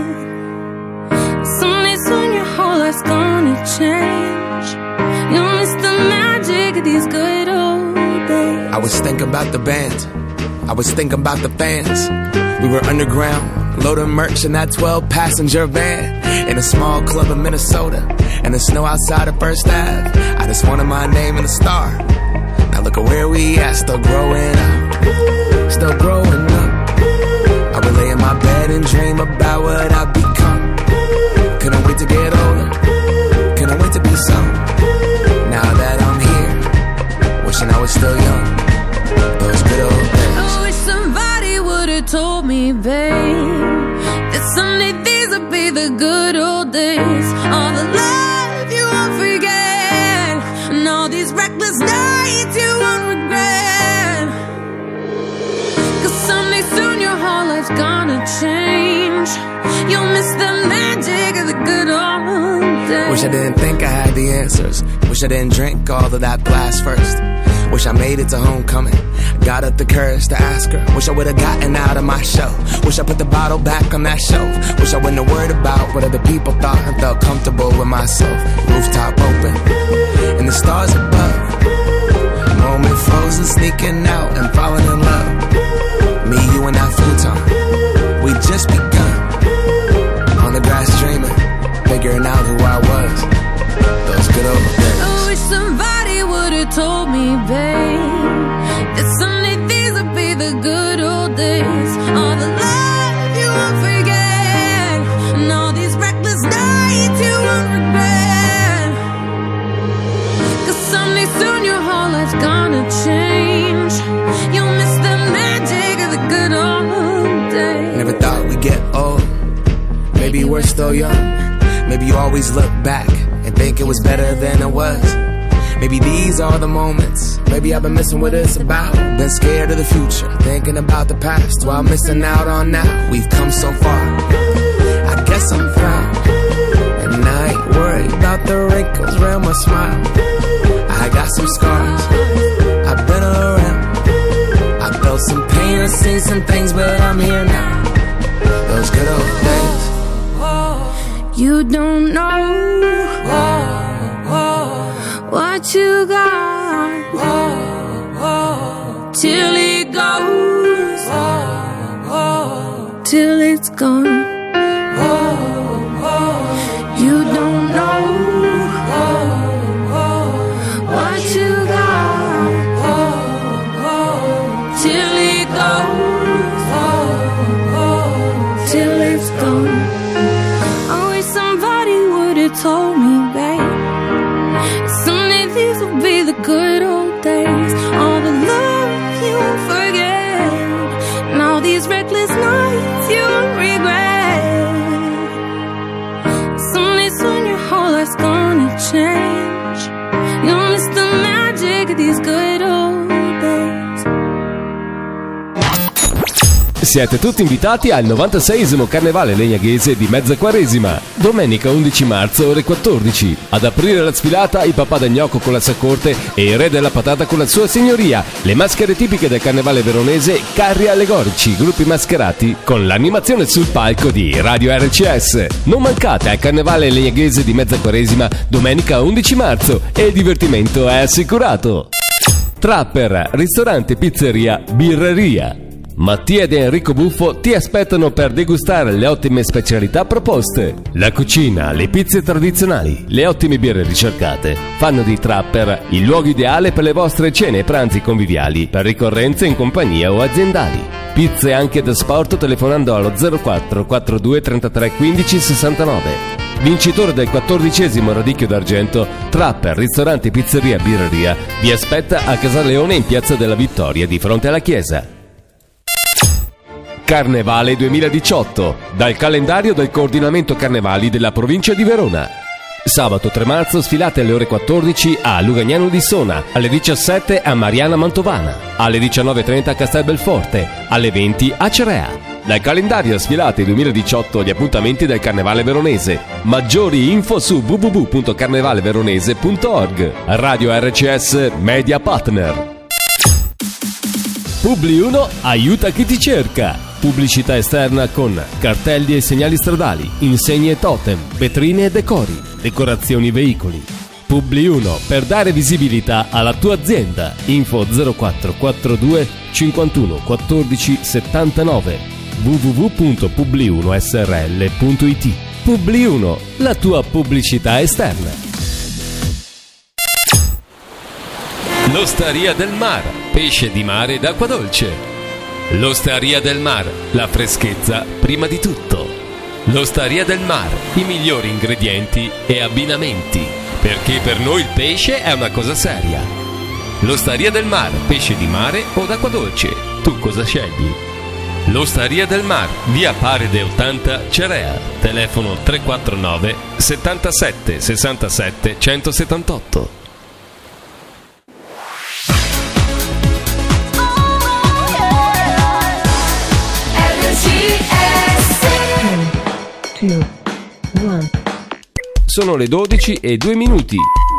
S2: Someday soon your whole life's gonna change. You'll miss the magic of these good old days.
S4: I was thinking about the band, I was thinking about the fans. We were underground, loading merch in that twelve passenger van, in a small club in Minnesota, and the snow outside of First Ave. I just wanted my name and a star. Now look at where we at, still growing up, still growing up. I would lay in my bed and dream about what I'd become. Couldn't wait to get older, couldn't wait to be some. Now that I'm here, wishing I was still young. Those good old days.
S2: I wish somebody would've told me, babe, that someday these would be the good old days. All the love you won't forget, and all these reckless nights you won't regret. Cause someday soon your whole life's gonna change. You'll miss the magic of the good old days.
S4: Wish I didn't think I had the answers. Wish I didn't drink all of that blast first. Wish I made it to homecoming, got up the courage to ask her. Wish I would've gotten out of my show. Wish I put the bottle back on that shelf. Wish I wouldn't have worried about what other people thought and felt comfortable with myself. Rooftop open, and the stars above. Moment frozen, sneaking out and falling in love. Me, you and that futon, we just begun. On the grass dreaming, figuring out who I was. Those good old days.
S2: I wish somebody would've told me, babe, that someday these would be the good old days. All the love you won't forget, and all these reckless nights you won't regret. Cause someday soon your whole life's gonna change. You'll miss the magic of the good old days.
S4: Never thought we'd get old. Maybe we're still young. Maybe you always look back and think it was better than it was. Maybe these are the moments. Maybe I've been missing what it's about. Been scared of the future, thinking about the past while missing out on now. We've come so far, I guess I'm proud. And I ain't worried about the wrinkles around my smile. I got some scars, I've been around. I felt some pain, I've seen some things, but I'm here now. Those good old days.
S2: You don't know what you got till it goes, till it's gone. You don't know what you got till it goes, till it's gone. Told me, babe, someday these will be the good old days. All the love you won't forget, and all these reckless nights you won't regret. Someday soon your whole life's gonna change. You'll miss the magic of these good old days.
S3: Siete tutti invitati al novantaseiesimo Carnevale Legnaghese di Mezza Quaresima, domenica undici marzo ore quattordici. Ad aprire la sfilata il papà del gnocco con la sua corte e il re della patata con la sua signoria. Le maschere tipiche del carnevale veronese, carri allegorici, gruppi mascherati con l'animazione sul palco di Radio R C S. Non mancate al Carnevale Legnaghese di Mezza Quaresima domenica undici marzo e il divertimento è assicurato. Trapper, ristorante, pizzeria, birreria. Mattia ed Enrico Buffo ti aspettano per degustare le ottime specialità proposte. La cucina, le pizze tradizionali, le ottime birre ricercate fanno di Trapper il luogo ideale per le vostre cene e pranzi conviviali per ricorrenze in compagnia o aziendali. Pizze anche da sport telefonando allo zero quattro quarantadue trentatré quindici sessantanove. Vincitore del quattordicesimo Radicchio d'Argento, Trapper, ristorante, pizzeria, birreria vi aspetta a Casaleone in Piazza della Vittoria di fronte alla chiesa. Carnevale duemiladiciotto, dal calendario del coordinamento carnevali della provincia di Verona. Sabato tre marzo sfilate alle ore quattordici a Lugagnano di Sona, alle diciassette a Mariana Mantovana, alle diciannove e trenta a Castelbelforte, alle venti a Cerea. Dal calendario a sfilate duemiladiciotto gli appuntamenti del Carnevale Veronese. Maggiori info su w w w punto carnevale veronese punto org. Radio R C S Media Partner. Publi uno aiuta chi ti cerca. Pubblicità esterna con cartelli e segnali stradali, insegne e totem, vetrine e decori, decorazioni veicoli. Publi uno per dare visibilità alla tua azienda. Info zero quattro quattro due cinquantuno quattordici settantanove w w w punto publi uno s r l punto i t. Publi uno, la tua pubblicità esterna. L'Osteria del Mar, pesce di mare ed acqua dolce. L'Osteria del Mar, la freschezza prima di tutto. L'Osteria del Mar, i migliori ingredienti e abbinamenti, perché per noi il pesce è una cosa seria. L'Osteria del Mar, pesce di mare o d'acqua dolce, tu cosa scegli? L'Osteria del Mar, via Paride ottanta, Cerea, telefono tre quattro nove settantasette sessantasette centosettantotto.
S8: two, one.
S3: Sono le dodici e due minuti.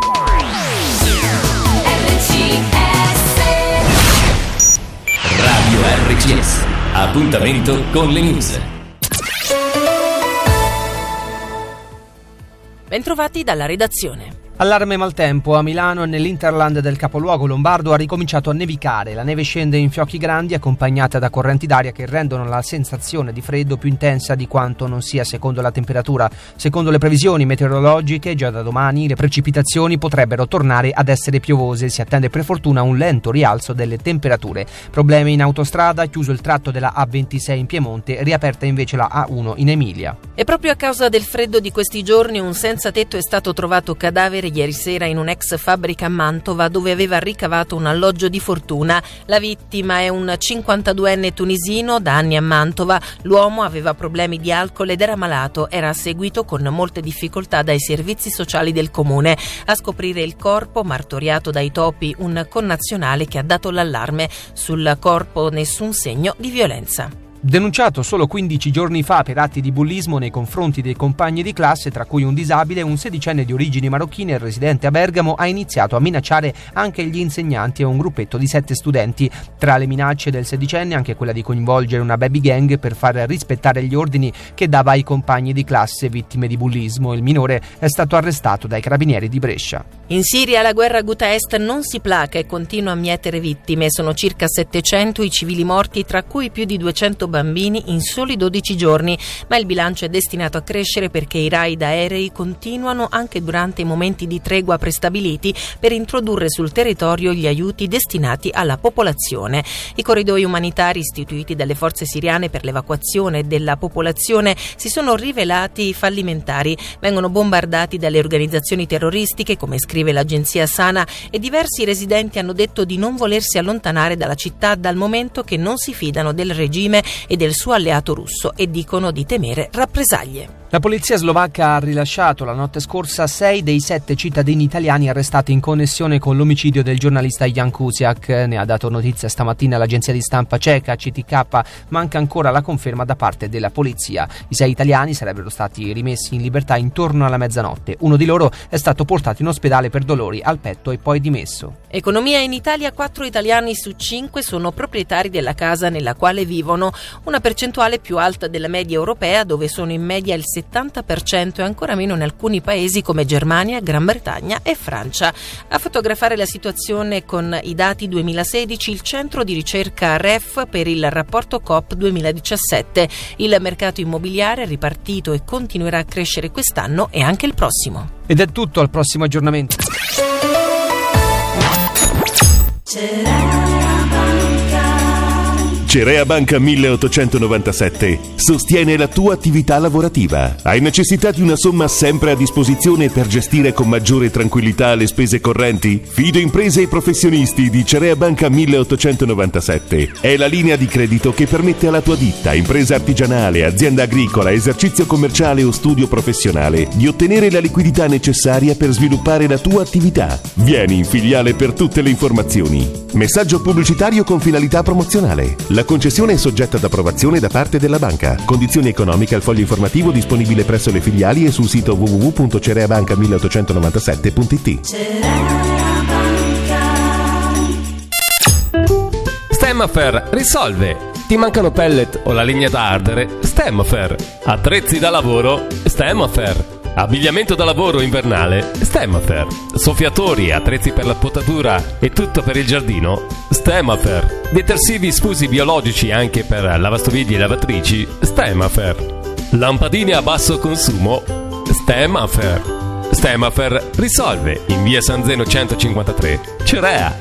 S10: Radio R C S. Appuntamento con le news.
S15: Bentrovati dalla redazione.
S16: Allarme maltempo a Milano e nell'Interland del capoluogo lombardo ha ricominciato a nevicare. La neve scende in fiocchi grandi accompagnata da correnti d'aria che rendono la sensazione di freddo più intensa di quanto non sia secondo la temperatura. Secondo le previsioni meteorologiche, già da domani le precipitazioni potrebbero tornare ad essere piovose. Si attende per fortuna un lento rialzo delle temperature. Problemi in autostrada, chiuso il tratto della A ventisei in Piemonte, riaperta invece la A uno in Emilia.
S15: E proprio a causa del freddo di questi giorni un senza tetto è stato trovato cadavere ieri sera in un'ex fabbrica a Mantova dove aveva ricavato un alloggio di fortuna. La vittima è un cinquantaduenne tunisino da anni a Mantova. L'uomo aveva problemi di alcol ed era malato. Era seguito con molte difficoltà dai servizi sociali del comune. A scoprire il corpo, martoriato dai topi, un connazionale che ha dato l'allarme. Sul corpo nessun segno di violenza.
S16: Denunciato solo quindici giorni fa per atti di bullismo nei confronti dei compagni di classe, tra cui un disabile, un sedicenne di origini marocchine residente a Bergamo ha iniziato a minacciare anche gli insegnanti e un gruppetto di sette studenti. Tra le minacce del sedicenne anche quella di coinvolgere una baby gang per far rispettare gli ordini che dava ai compagni di classe vittime di bullismo. Il minore è stato arrestato dai carabinieri di Brescia.
S15: In Siria la guerra a Ghouta Est non si placa e continua a mietere vittime. Sono circa settecento i civili morti, tra cui più di duecento bambini in soli dodici giorni, ma il bilancio è destinato a crescere perché i raid aerei continuano anche durante i momenti di tregua prestabiliti per introdurre sul territorio gli aiuti destinati alla popolazione. I corridoi umanitari istituiti dalle forze siriane per l'evacuazione della popolazione si sono rivelati fallimentari. Vengono bombardati dalle organizzazioni terroristiche, come scrive l'agenzia Sana, e diversi residenti hanno detto di non volersi allontanare dalla città dal momento che non si fidano del regime e del suo alleato russo e dicono di temere rappresaglie.
S16: La polizia slovacca ha rilasciato la notte scorsa sei dei sette cittadini italiani arrestati in connessione con l'omicidio del giornalista Jan Kuciak. Ne ha dato notizia stamattina l'agenzia di stampa ceca C T K, manca ancora la conferma da parte della polizia. I sei italiani sarebbero stati rimessi in libertà intorno alla mezzanotte. Uno di loro è stato portato in ospedale per dolori al petto e poi dimesso.
S15: Economia in Italia: quattro italiani su cinque sono proprietari della casa nella quale vivono, una percentuale più alta della media europea, dove sono in media il settanta per cento e ancora meno in alcuni paesi come Germania, Gran Bretagna e Francia. A fotografare la situazione con i dati duemilasedici il centro di ricerca R E F per il rapporto Coop duemiladiciassette. Il mercato immobiliare è ripartito e continuerà a crescere quest'anno e anche il prossimo.
S16: Ed è tutto, al prossimo aggiornamento.
S17: Cerea Banca milleottocentonovantasette sostiene la tua attività lavorativa. Hai necessità di una somma sempre a disposizione per gestire con maggiore tranquillità le spese correnti? Fido Imprese e Professionisti di Cerea Banca milleottocentonovantasette è la linea di credito che permette alla tua ditta, impresa artigianale, azienda agricola, esercizio commerciale o studio professionale di ottenere la liquidità necessaria per sviluppare la tua attività. Vieni in filiale per tutte le informazioni. Messaggio pubblicitario con finalità promozionale. La concessione è soggetta ad approvazione da parte della banca. Condizioni economiche al foglio informativo disponibile presso le filiali e sul sito w w w punto cereabanca milleottocentonovantasette punto i t.
S3: Stemmafer risolve. Ti mancano pellet o la legna da ardere? Stemmafer. Attrezzi da lavoro? Stemmafer. Abbigliamento da lavoro invernale? Stemmafer. Soffiatori, attrezzi per la potatura e tutto per il giardino? Stemmafer. Detersivi sfusi biologici anche per lavastoviglie e lavatrici? Stemmafer. Lampadine a basso consumo? Stemmafer. Stemmafer risolve in via San Zeno centocinquantatré, Cerea.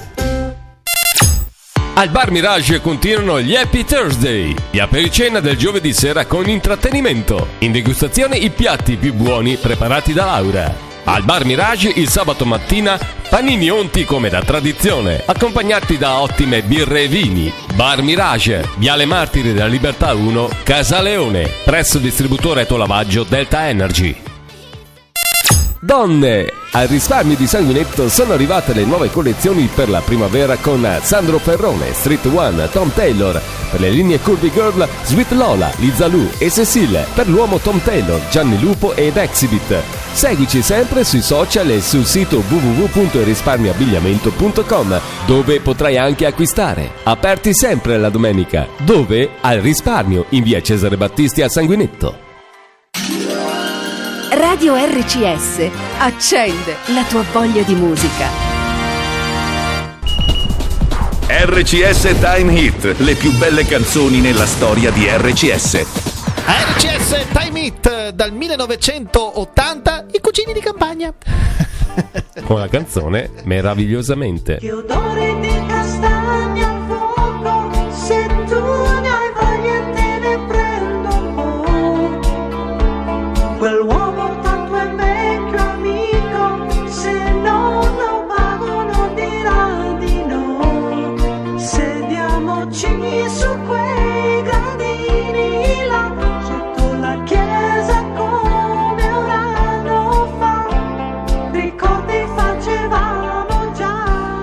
S3: Al Bar Mirage continuano gli Happy Thursday, gli apericena del giovedì sera con intrattenimento. In degustazione i piatti più buoni preparati da Laura. Al Bar Mirage il sabato mattina panini onti come da tradizione, accompagnati da ottime birre e vini. Bar Mirage, Viale Martiri della Libertà uno, Casaleone, presso distributore Tolavaggio Delta Energy. Donne! Al risparmio di Sanguinetto sono arrivate le nuove collezioni per la primavera con Sandro Ferrone, Street One, Tom Taylor. Per le linee Curvy Girl, Sweet Lola, Liza Lu e Cecile. Per l'uomo Tom Taylor, Gianni Lupo ed Exhibit. Seguici sempre sui social e sul sito w w w punto risparmioabbigliamento punto com, dove potrai anche acquistare. Aperti sempre la domenica. Dove? Al risparmio, in via Cesare Battisti a Sanguinetto.
S18: Radio R C S accende la tua voglia di musica.
S10: R C S Time Hit, le più belle canzoni nella storia di R C S.
S1: R C S Time Hit dal millenovecentottanta, i cugini di campagna.
S3: Con la canzone Meravigliosamente.
S5: Che odore di castagna al fuoco, se tu ne hai voglia te ne prendo un po'. Quell'uomo tanto è vecchio amico, se non lo pago non dirà di no. Sediamoci su quei gradini là, sotto la chiesa come un anno fa. Ricordi facevamo già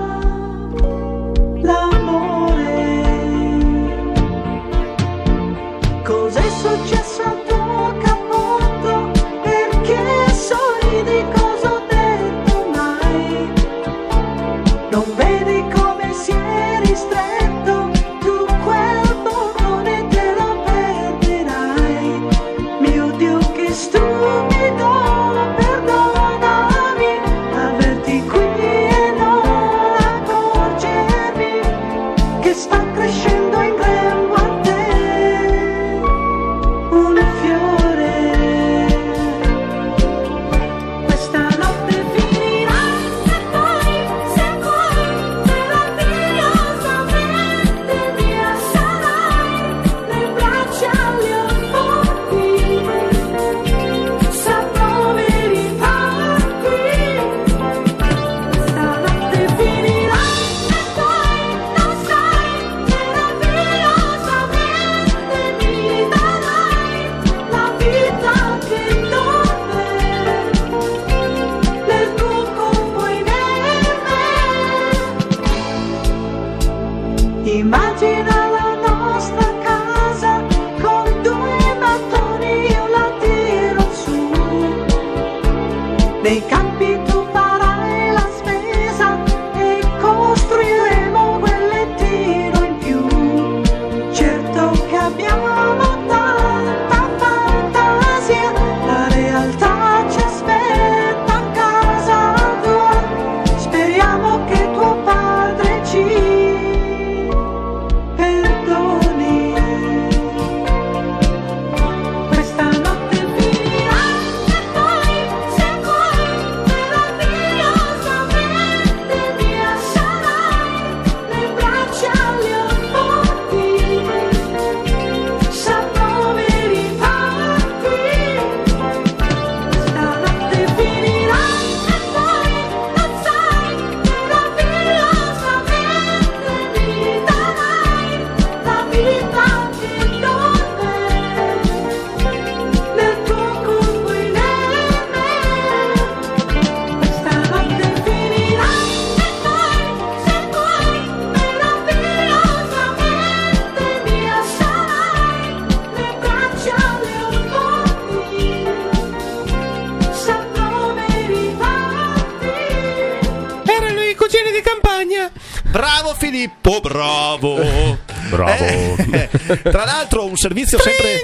S5: l'amore. Cos'è successo a tuo capotto? Perché sorridi, cosa ho detto mai? Non vedi come si è ristretto? Tu quel bottone te lo perderai. Mio Dio che stupido, perdonami, averti qui e non accorgermi che sta crescendo in grembo a te un fiore. Questa notte finirà se poi, se poi meravigliosamente mia sarai, le braccia alle occhi, saprò meritarti. Questa notte finirà se poi non sai, meravigliosamente mi darai la vita che non è, nel tuo corpo in me. Immagina la nostra casa con due mattoni, io la tiro su. Nei campi tu farai la spesa e costruiremo quel lettino in più. Certo che abbiamo tanta fantasia, la realtà ci aspetta a casa tua. Speriamo che tuo padre ci perdoni. Questa notte finirà se poi, se poi
S1: Bravo Filippo, bravo.
S3: Bravo.
S1: Eh, tra l'altro un servizio sempre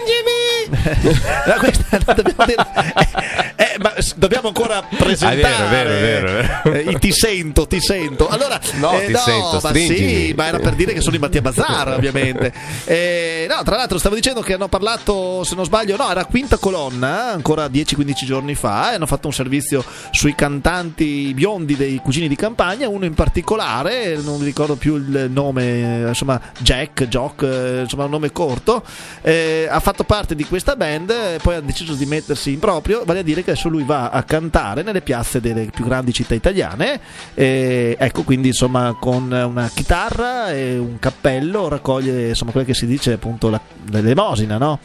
S1: no, questa, no, dobbiamo, dire, eh, eh, ma dobbiamo ancora presentare.
S3: Ah, è vero, è vero, è vero, è vero.
S1: Eh, ti sento, ti sento. Allora,
S3: no,
S1: eh,
S3: ti
S1: no,
S3: sento,
S1: ma sì, ma era per dire che sono in Mattia Bazar, ovviamente. Eh, no, tra l'altro stavo dicendo che hanno parlato, se non sbaglio, no, era quinta colonna, ancora dieci quindici giorni fa, e hanno fatto un servizio sui cantanti biondi dei Cugini di Campagna, uno in particolare, non mi ricordo più il nome, insomma, Jack, Jock, insomma, un nome corto, eh, ha fatto parte di questa band e poi ha deciso di mettersi in proprio, vale a dire che adesso lui va a cantare nelle piazze delle più grandi città italiane, e, ecco, quindi insomma con una chitarra e un cappello raccoglie, insomma, quella che si dice appunto la, l'elemosina, no?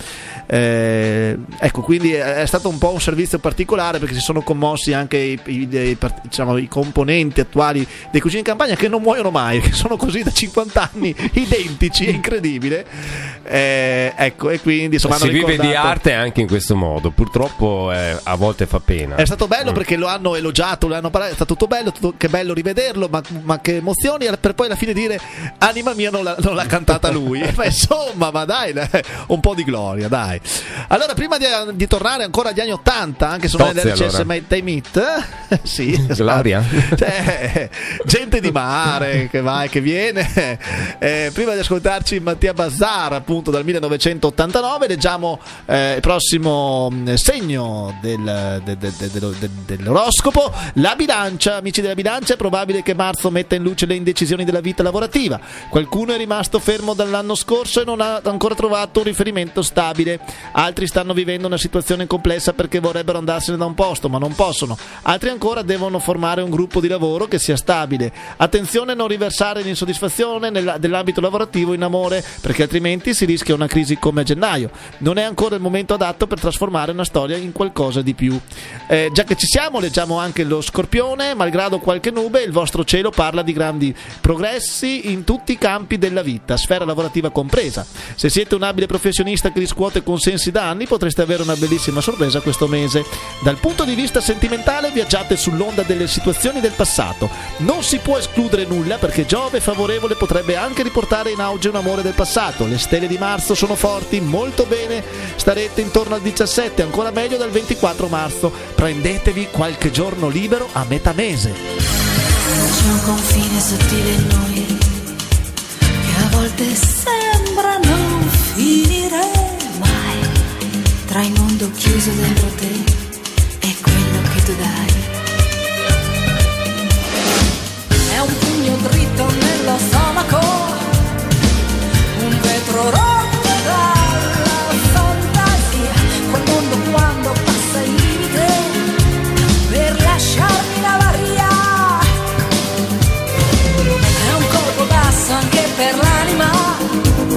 S1: Eh, ecco, quindi è, è stato un po' un servizio particolare, perché si sono commossi anche i, i, i, diciamo, i componenti attuali dei Cugini di Campagna, che non muoiono mai, che sono così da cinquanta anni identici, è incredibile. Eh, ecco, e quindi insomma
S3: si
S1: hanno
S3: vive
S1: ricordato...
S3: di arte anche in questo modo, purtroppo eh, a volte fa pena.
S1: È stato bello
S3: mm.
S1: perché lo hanno elogiato, lo hanno parlato, è stato tutto bello, tutto, che bello rivederlo, ma, ma che emozioni, per poi alla fine dire anima mia non l'ha, non l'ha cantata lui. Ma insomma, ma dai, un po' di gloria, dai. Allora, prima di, di tornare ancora agli anni ottanta, anche se non è l'R C S allora. Time Hit, sì,
S3: gloria,
S1: cioè, gente di mare che va e che viene. Eh, prima di ascoltarci Mattia Bazar, appunto dal millenovecentottantanove, leggiamo eh, il prossimo segno del, de, de, de, de, de, dell'oroscopo, la bilancia. Amici della bilancia, è probabile che marzo metta in luce le indecisioni della vita lavorativa. Qualcuno è rimasto fermo dall'anno scorso e non ha ancora trovato un riferimento stabile, altri stanno vivendo una situazione complessa perché vorrebbero andarsene da un posto ma non possono, altri ancora devono formare un gruppo di lavoro che sia stabile. Attenzione a non riversare l'insoddisfazione nella, dell'ambito lavorativo in amore, perché altrimenti si rischia una crisi come a gennaio. Non è ancora il momento adatto per trasformare una storia in qualcosa di più. Eh, già che ci siamo, leggiamo anche lo Scorpione. Malgrado qualche nube, il vostro cielo parla di grandi progressi in tutti i campi della vita, sfera lavorativa compresa. Se siete un abile professionista che riscuote consensi da anni, potreste avere una bellissima sorpresa questo mese. Dal punto di vista sentimentale, viaggiate sull'onda delle situazioni del passato. Non si può escludere nulla, perché Giove favorevole potrebbe anche riportare in auge un amore del passato. Le stelle di marzo sono forti, molto bene, starete intorno al diciassette, ancora meglio dal ventiquattro marzo. Prendetevi qualche giorno libero a metà mese.
S2: C'è un confine sottile in noi, che a volte sembra non finire mai, tra il mondo chiuso dentro te e quello che tu dai. È un pugno dritto nello stomaco, un vetro rotto dalla fantasia, quel mondo quando passa il limite per lasciarmi la varia. È un colpo basso anche per l'anima,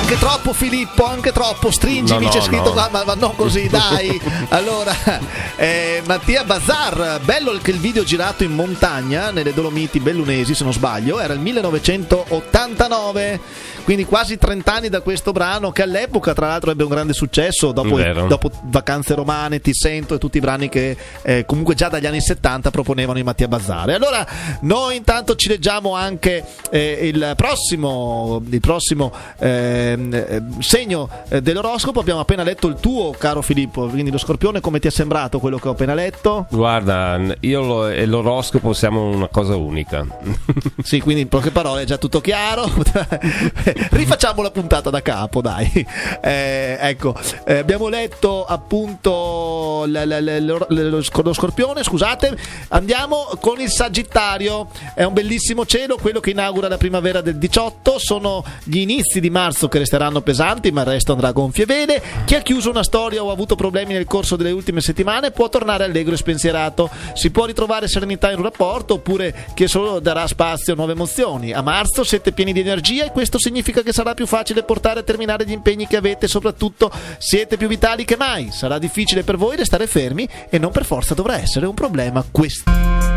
S1: Anche troppo Filippo, anche troppo, stringimi,
S3: No, no,
S1: c'è scritto
S3: no.
S1: qua, ma, ma non così, dai. Allora, eh, Mattia Bazar, bello che il video girato in montagna, nelle Dolomiti bellunesi se non sbaglio, era il millenovecentottantanove, quindi quasi trenta anni da questo brano che all'epoca tra l'altro ebbe un grande successo dopo,
S3: Vero.
S1: dopo Vacanze Romane, Ti Sento e tutti i brani che eh, comunque già dagli anni settanta proponevano i Mattia Bazar. E allora noi intanto ci leggiamo anche eh, il prossimo, il prossimo eh, segno eh, dell'oroscopo. Abbiamo appena letto il tuo, caro Filippo, quindi lo Scorpione, come ti è sembrato quello che ho appena letto?
S3: Guarda, io lo- e l'oroscopo siamo una cosa unica.
S1: Sì, quindi in poche parole è già tutto chiaro. Rifacciamo la puntata da capo, dai. Eh, ecco, eh, abbiamo letto appunto l- l- l- lo, lo lo Scorpione, scusate. Andiamo con il Sagittario. È un bellissimo cielo, quello che inaugura la primavera del diciotto. Sono gli inizi di marzo che resteranno pesanti, ma il resto andrà a gonfie vele. Chi ha chiuso una storia o ha avuto problemi nel corso delle ultime settimane può tornare allegro e spensierato. Si può ritrovare serenità in un rapporto, oppure che solo darà spazio a nuove emozioni. A marzo siete pieni di energia e questo significa che sarà più facile portare a terminare gli impegni che avete, soprattutto siete più vitali che mai. Sarà difficile per voi restare fermi e non per forza dovrà essere un problema questo.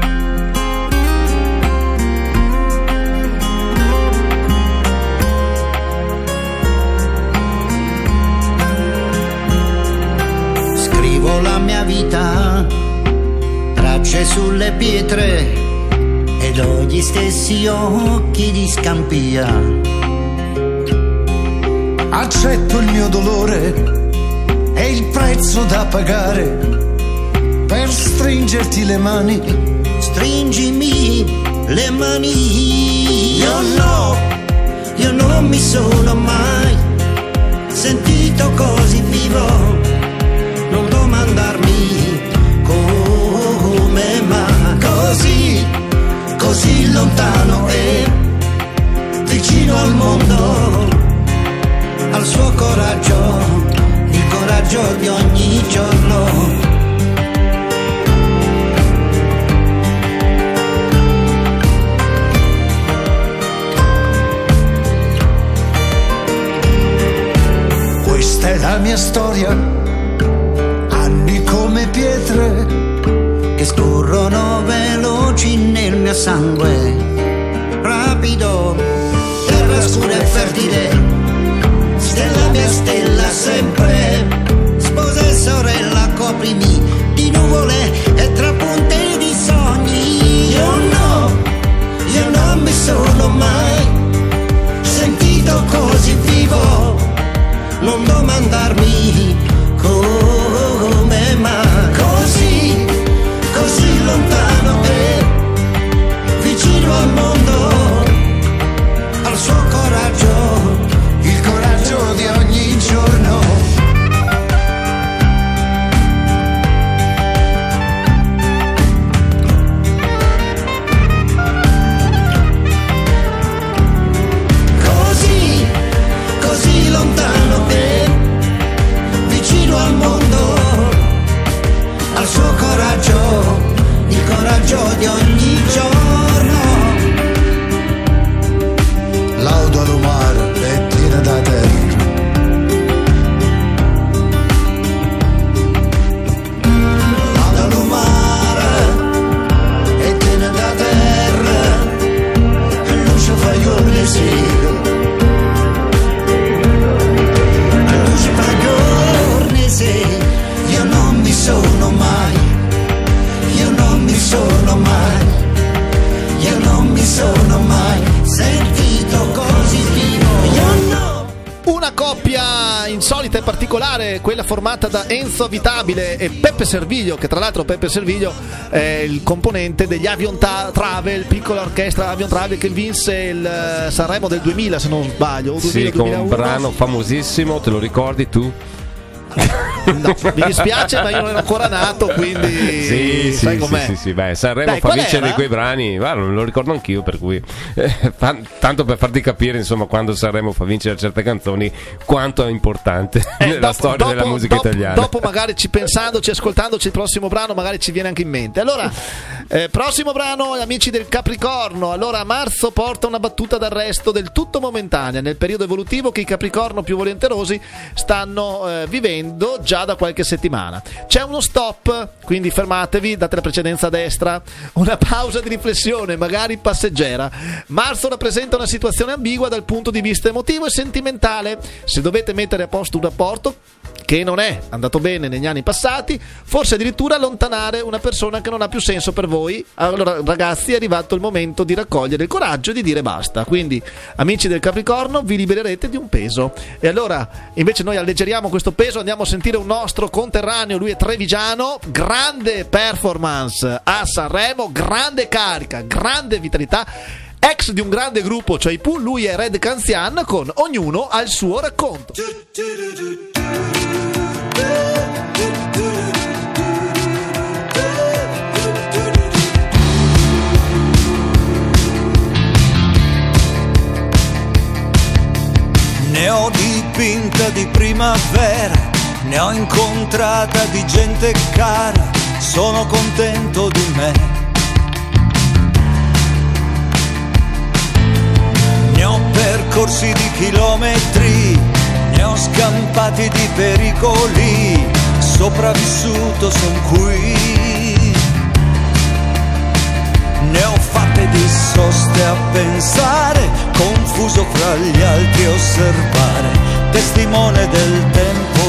S19: Scrivo la mia vita, tracce sulle pietre ed ho gli stessi occhi di Scampia.
S5: Accetto il mio dolore e il prezzo da pagare per stringerti le mani.
S19: Stringimi le mani. Io no, io non mi sono mai sentito così vivo. Non domandarmi come, ma così, così lontano e vicino al mondo, al suo coraggio, il coraggio di ogni giorno.
S5: Questa è la mia storia, anni come pietre
S19: che scorrono veloci nel mio sangue. Rapido, terra scura e fertile, stella mia stella sempre, sposa e sorella, coprimi di nuvole e trapunte di sogni. Io no, io non mi sono mai sentito così vivo. Non domandarmi come, ma così, così lontano e vicino al mondo, al suo coraggio, il coraggio di ogni giorno. Così, così lontano e vicino al mondo, al suo coraggio, il coraggio di ogni giorno.
S5: Laudo all'umar e tira da terra.
S19: Laudo all'umar e tira da terra, e luce fa giorni sì, e luce fa giorni sì. Io non mi sono mai, io non mi sono mai, io non mi sono mai sentito così vivo. Io no.
S1: Una coppia insolita e particolare, quella formata da Enzo Avitabile e Peppe Servillo, che tra l'altro Peppe Servillo è il componente degli Avion Ta- Travel, piccola orchestra Avion Travel, che vinse il eh, Sanremo del duemila se non sbaglio, o duemila,
S3: Sì, con un
S1: duemilauno.
S3: brano famosissimo, te lo ricordi tu?
S1: No, mi dispiace, ma io non ero ancora nato, quindi
S3: sì,
S1: sai
S3: sì,
S1: com'è.
S3: sì, sì, sì. Beh, Sanremo
S1: Dai,
S3: fa
S1: qual
S3: vincere
S1: era?
S3: quei brani, guarda, non lo ricordo anch'io, per cui eh, fa- tanto per farti capire, insomma, quando Sanremo fa vincere certe canzoni, quanto è importante
S1: Eh,
S3: nella
S1: dopo-
S3: storia
S1: dopo-
S3: della musica
S1: dopo-
S3: italiana.
S1: Dopo magari ci pensandoci, ascoltandoci il prossimo brano, magari ci viene anche in mente. Allora, eh, prossimo brano, amici del Capricorno. Allora, marzo porta una battuta d'arresto del tutto momentanea nel periodo evolutivo che i Capricorno più volenterosi stanno eh, vivendo già da qualche settimana. C'è uno stop, quindi fermatevi, date la precedenza a destra, una pausa di riflessione, magari passeggera. Marzo rappresenta una situazione ambigua dal punto di vista emotivo e sentimentale. Se dovete mettere a posto un rapporto che non è andato bene negli anni passati, forse addirittura allontanare una persona che non ha più senso per voi, allora ragazzi è arrivato il momento di raccogliere il coraggio e di dire basta. Quindi amici del Capricorno, vi libererete di un peso. E allora invece noi alleggeriamo questo peso, andiamo a sentire un nostro conterraneo, lui è trevigiano, grande performance a Sanremo, grande carica, grande vitalità, ex di un grande gruppo, cioè i Pooh. Lui è Red Canzian con Ognuno ha il suo racconto.
S19: Ne ho dipinta di primavera, ne ho incontrata di gente cara, sono contento di me. Ne ho percorsi di chilometri, ne ho scampati di pericoli, sopravvissuto son qui. Ne ho fatte di soste a pensare, confuso fra gli altri osservare, testimone del tempo.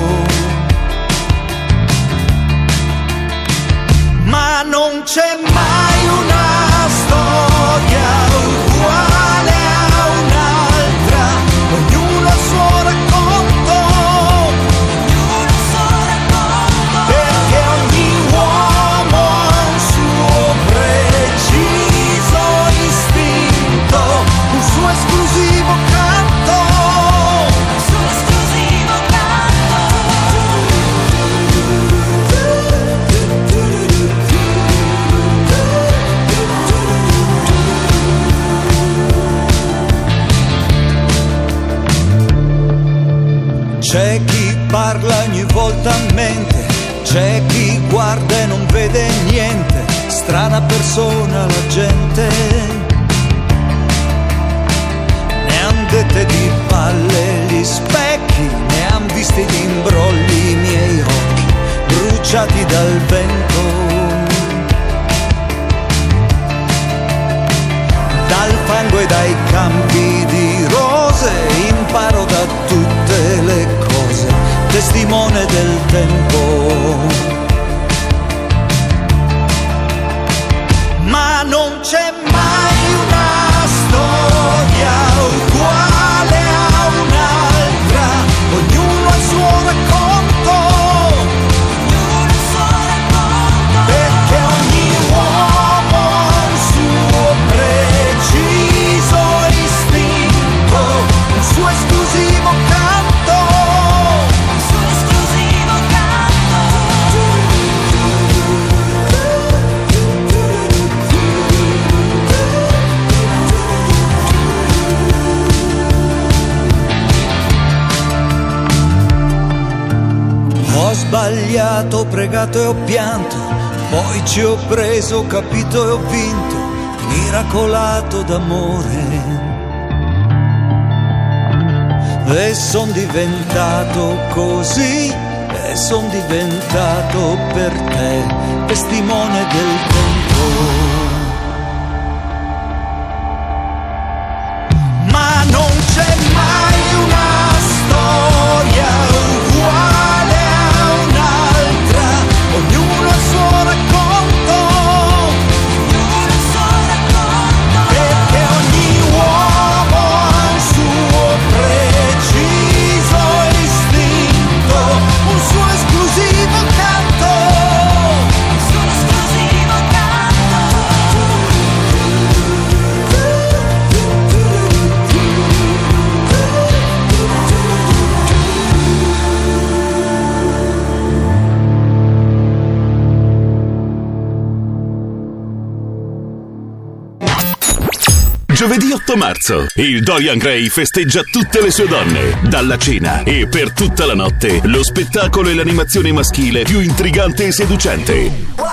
S19: Ma non c'è mai una storia uguale a un'altra, ognuno ha il suo racconto, ognuno ha il suo racconto, perché ogni uomo ha un suo preciso istinto, un suo esclusivo canto, un suo esclusivo C'è chi parla ogni volta a mente, c'è chi guarda e non vede niente, strana persona la gente. Ne han dette di palle gli specchi, ne han visti di imbrogli i miei occhi, bruciati dal vento. Dal fango e dai campi di rose imparo da tutte le cose, testimone del tempo. Ma non c'è mai una storia uguale a un'altra, ognuno ha il suo racconto, ognuno ha il suo racconto, perché ogni uomo ha un suo preciso istinto, un suo esclusivo canto, un suo esclusivo canto. Ho sbagliato, ho pregato e ho pianto, poi ci ho preso, ho capito e ho vinto, miracolato d'amore. E son diventato così, e son diventato per te, testimone del tempo. Ma non c'è mai una storia uguale a un'altra, ognuno ha il suo racconto, ognuno ha il suo racconto, perché ogni uomo ha un suo preciso istinto, un suo esclusivo canto, un suo esclusivo canto.
S10: otto marzo. Il Dorian Gray festeggia tutte le sue donne. Dalla cena e per tutta la notte, lo spettacolo e l'animazione maschile più intrigante e seducente.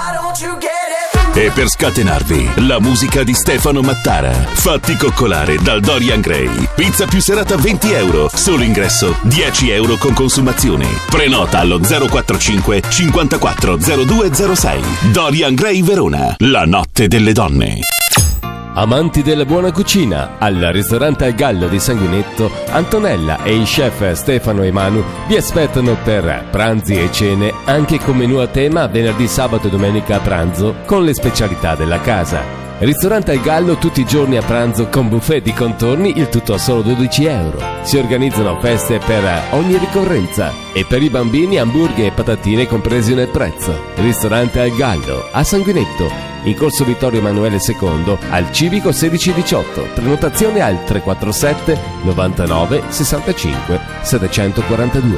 S10: E per scatenarvi, la musica di Stefano Mattara. Fatti coccolare dal Dorian Gray. Pizza più serata venti euro. Solo ingresso dieci euro con consumazione. Prenota allo zero quarantacinque cinquantaquattro zero due zero sei. Dorian Gray Verona. La notte delle donne.
S3: Amanti della buona cucina, al ristorante Al Gallo di Sanguinetto, Antonella e il chef Stefano e Manu vi aspettano per pranzi e cene, anche con menù a tema venerdì, sabato e domenica a pranzo, con le specialità della casa. Ristorante Al Gallo tutti i giorni a pranzo con buffet di contorni, il tutto a solo dodici euro. Si organizzano feste per ogni ricorrenza e per i bambini hamburger e patatine compresi nel prezzo. Ristorante Al Gallo a Sanguinetto, in corso Vittorio Emanuele secondo, al Civico sedici diciotto. Prenotazione al tre quattro sette novantanove sessantacinque settecentoquarantadue.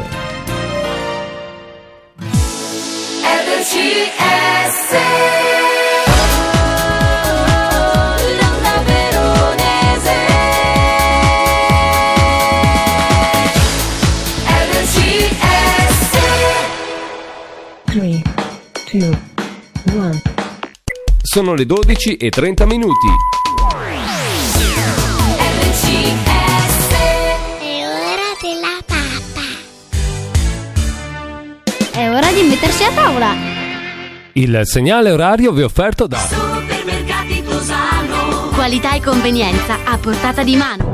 S2: R C S
S8: three, two, one.
S3: Sono le dodici e trenta minuti.
S9: È ora della pappa. È ora di mettersi a tavola.
S3: Il segnale orario vi è offerto da
S9: Supermercati Tosano. Qualità e convenienza a portata di mano.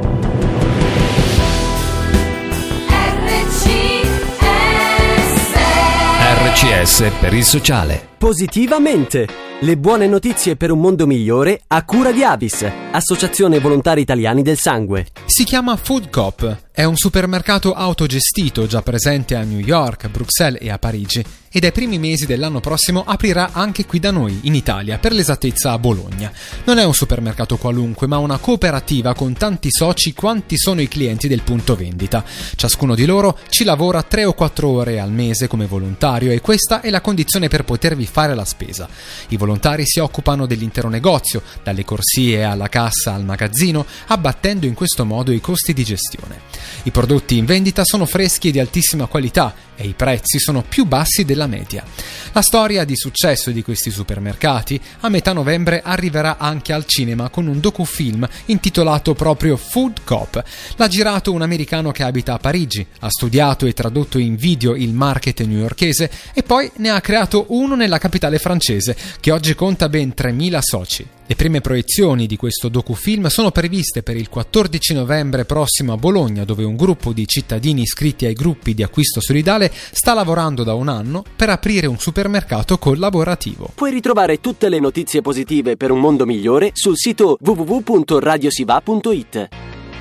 S3: R C S per il sociale.
S20: Positivamente! Le buone notizie per un mondo migliore a cura di Avis, Associazione Volontari Italiani del Sangue.
S21: Si chiama Food Coop, è un supermercato autogestito già presente a New York, a Bruxelles e a Parigi e dai primi mesi dell'anno prossimo aprirà anche qui da noi, in Italia, per l'esattezza a Bologna. Non è un supermercato qualunque, ma una cooperativa con tanti soci quanti sono i clienti del punto vendita. Ciascuno di loro ci lavora tre o quattro ore al mese come volontario e questa è la condizione per potervi fare la spesa. I volontari si occupano dell'intero negozio, dalle corsie alla cassa al magazzino, abbattendo in questo modo i costi di gestione. I prodotti in vendita sono freschi e di altissima qualità e i prezzi sono più bassi della media. La storia di successo di questi supermercati a metà novembre arriverà anche al cinema con un docufilm intitolato proprio Food Coop. L'ha girato un americano che abita a Parigi, ha studiato e tradotto in video il market newyorkese e poi ne ha creato uno nella capitale francese, che oggi conta ben tremila soci. Le prime proiezioni di questo docufilm sono previste per il quattordici novembre prossimo a Bologna, dove un gruppo di cittadini iscritti ai gruppi di acquisto solidale sta lavorando da un anno per aprire un supermercato collaborativo.
S20: Puoi ritrovare tutte le notizie positive per un mondo migliore sul sito w w w punto radiosiva punto i t.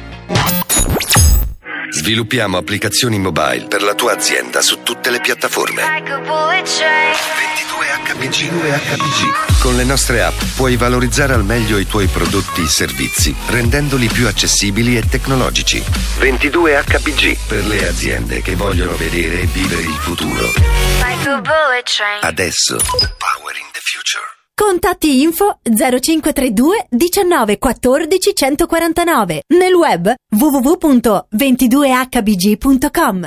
S22: Sviluppiamo applicazioni mobile per la tua azienda su tutte le piattaforme. ventidue H P G. Con le nostre app puoi valorizzare al meglio i tuoi prodotti e servizi, rendendoli più accessibili e tecnologici. ventidue H P G per le aziende che vogliono vedere e vivere il futuro. Adesso. Power in the future.
S23: Contatti info zero cinque tre due diciannove quattordici centoquarantanove. Nel web w w w punto ventidue h b g punto com.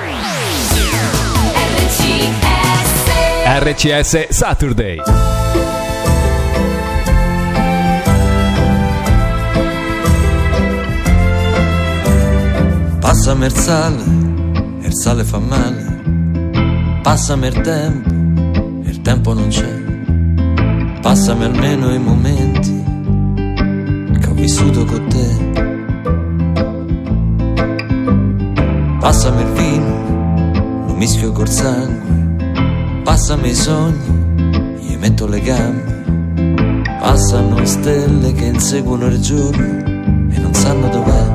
S3: R C S Saturday.
S24: Passami il sale, il sale fa male. Passami il tempo, il tempo non c'è. Passami almeno i momenti che ho vissuto con te. Passami il vino, lo mischio col sangue. Passami i sogni, gli metto le gambe. Passano stelle che inseguono il giorno e non sanno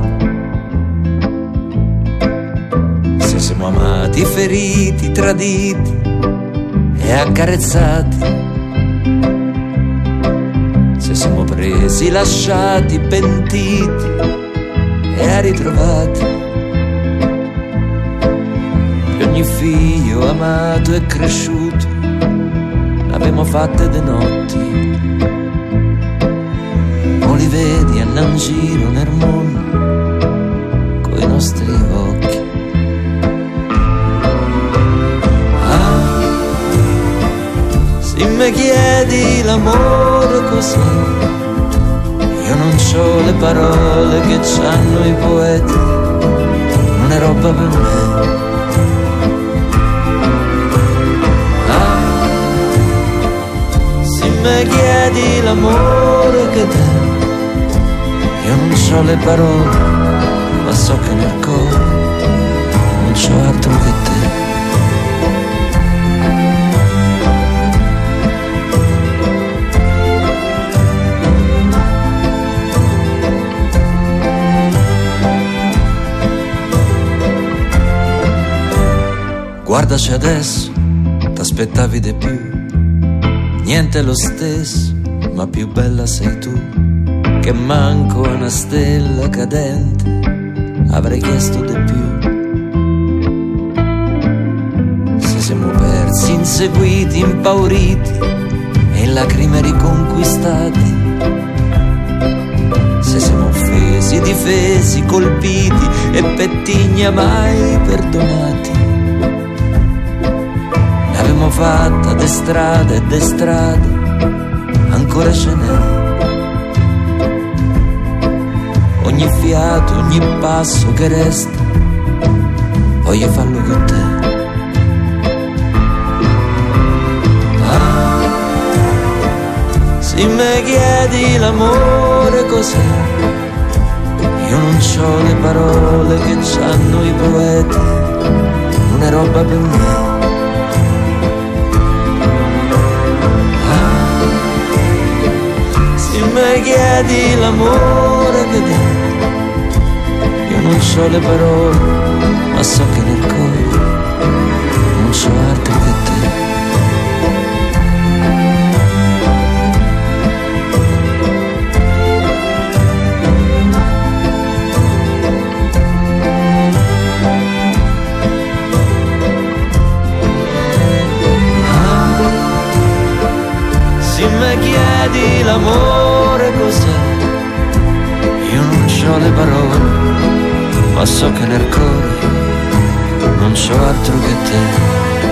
S24: dov'è. Se siamo amati, feriti, traditi e accarezzati, se siamo presi, lasciati, pentiti e ritrovati, e ogni figlio amato e cresciuto l'abbiamo fatte de notti. vedi andare in giro nel mondo coi nostri occhi. Ah, se mi chiedi l'amore cos'è, io non c'ho le parole che c'hanno i poeti, non è roba per me. Me chiedi l'amore che te, io non so le parole, ma so che nel cuore non c'ho altro che te. Guardaci adesso, t'aspettavi di più. Niente è lo stesso, ma più bella sei tu, che manco una stella cadente avrei chiesto di più. Se siamo persi, inseguiti, impauriti e in lacrime riconquistati, se siamo offesi, difesi, colpiti e pettigni mai perdonati, l'abbiamo fatta de strade e de strade, ancora ce n'è. Ogni fiato, ogni passo che resta, voglio farlo con te. Ah, se mi chiedi l'amore cos'è, io non c'ho le parole che c'hanno i poeti, non è roba per me. Se mi chiedi l'amore che dai, io non so le parole, ma so che nel cuore non so altro che te. Ah, se mi chiedi l'amore cos'è, io non c'ho le parole, ma so che nel cuore non c'ho altro che te.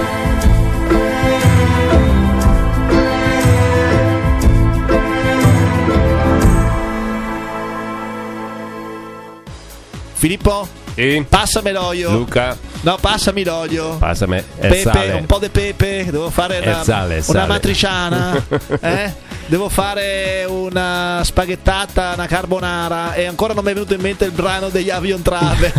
S1: Filippo?
S3: Sì.
S1: Passami l'olio.
S3: Luca?
S1: No, passami l'olio.
S3: Passami. E
S1: Pepe,
S3: sale.
S1: un po' di pepe. Devo fare una,
S3: sale,
S1: una
S3: sale.
S1: matriciana. eh? Devo fare una spaghettata, una carbonara. E ancora non mi è venuto in mente il brano degli Avion Travel.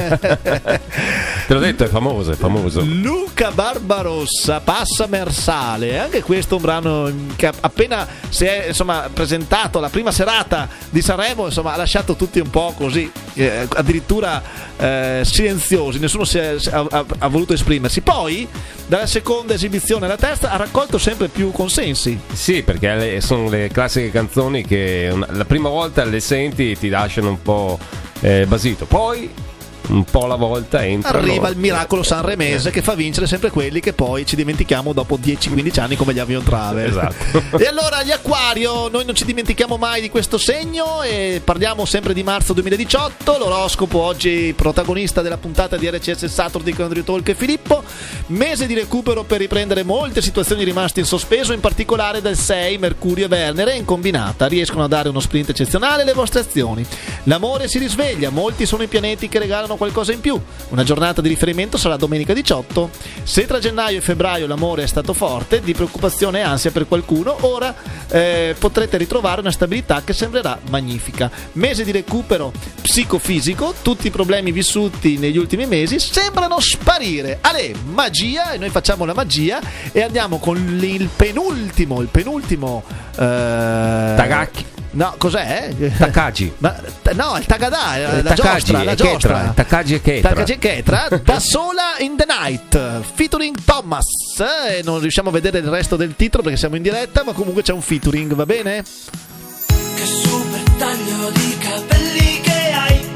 S3: Te l'ho detto, è famoso, è famoso.
S1: Luca Barbarossa, Passa Mersale. Anche questo è un brano che appena si è insomma presentato la prima serata di Sanremo, insomma ha lasciato tutti un po' così, eh, addirittura eh, silenziosi. Nessuno si è, ha, ha, ha voluto esprimersi. Poi dalla seconda esibizione alla terza ha raccolto sempre più consensi.
S3: Sì, perché le, sono le classiche canzoni che una, la prima volta le senti e ti lasciano un po' eh, basito, poi un po' alla volta entrano.
S1: Arriva il miracolo sanremese che fa vincere sempre quelli che poi ci dimentichiamo dopo dieci quindici anni, come gli Avion Travel.
S3: Esatto.
S1: E allora gli Acquario, noi non ci dimentichiamo mai di questo segno e parliamo sempre di marzo duemiladiciotto. L'oroscopo oggi protagonista della puntata di R C S Saturday con Andrew Talk e Filippo. Mese di recupero per riprendere molte situazioni rimaste in sospeso, in particolare dal sei Mercurio e Venere in combinata riescono a dare uno sprint eccezionale alle vostre azioni. L'amore si risveglia, molti sono i pianeti che regalano qualcosa in più. Una giornata di riferimento sarà domenica diciotto. Se tra gennaio e febbraio l'amore è stato forte, di preoccupazione e ansia per qualcuno, ora eh, potrete ritrovare una stabilità che sembrerà magnifica. Mese di recupero psicofisico, tutti i problemi vissuti negli ultimi mesi sembrano sparire. Ale, magia, e noi facciamo la magia e andiamo con il penultimo, il penultimo eh...
S3: Tagaki.
S1: No, cos'è?
S3: Takagi.
S1: Ma, no, il Tagadà,
S3: Eh,
S1: la
S3: Takagi
S1: giostra, la
S3: e
S1: giostra.
S3: Ketra, Takagi e Ketra.
S1: Takagi e Ketra, da sola in the night, featuring Thomas. Eh, non riusciamo a vedere il resto del titolo perché siamo in diretta, ma comunque c'è un featuring, va bene?
S4: Che super taglio di capelli che hai,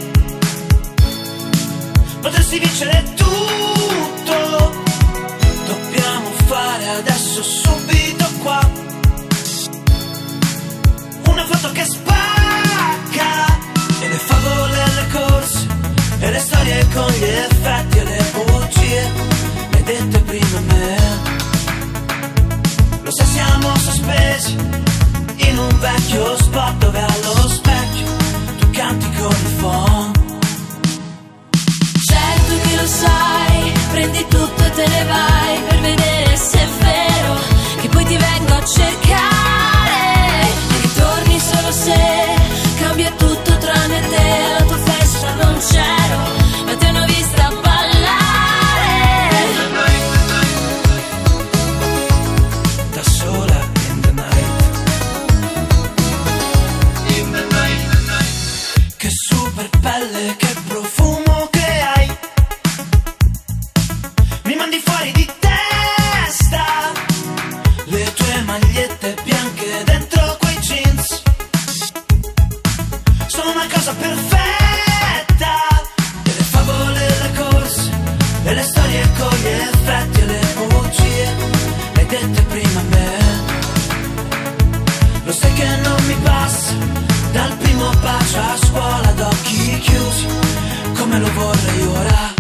S4: potresti vincere tutto. Dobbiamo fare adesso subito qua una foto che spara le favole e le corse, e le storie con gli effetti e le bugie, le hai dette prima a me. Lo sai, siamo sospesi in un vecchio spot dove allo specchio tu canti con il phon.
S2: Certo che lo sai, prendi tutto e te ne vai per vedere se è vero che poi ti vengo a cercare e ritorni solo se cambia tutto tranne te. Alla tua festa non c'ero, ma ti hanno vista ballare
S4: da sola in the night, in the night. Che super pelle, che profumo che hai, mi mandi fuori di testa, le tue magliette bianche dentro quei jeans sono una cosa perfetta, e le favole e le corse, e le storie con gli effetti e le bugie, le hai dette prima a me. Lo sai che non mi passa, dal primo bacio a scuola ad occhi chiusi, come lo vorrei ora.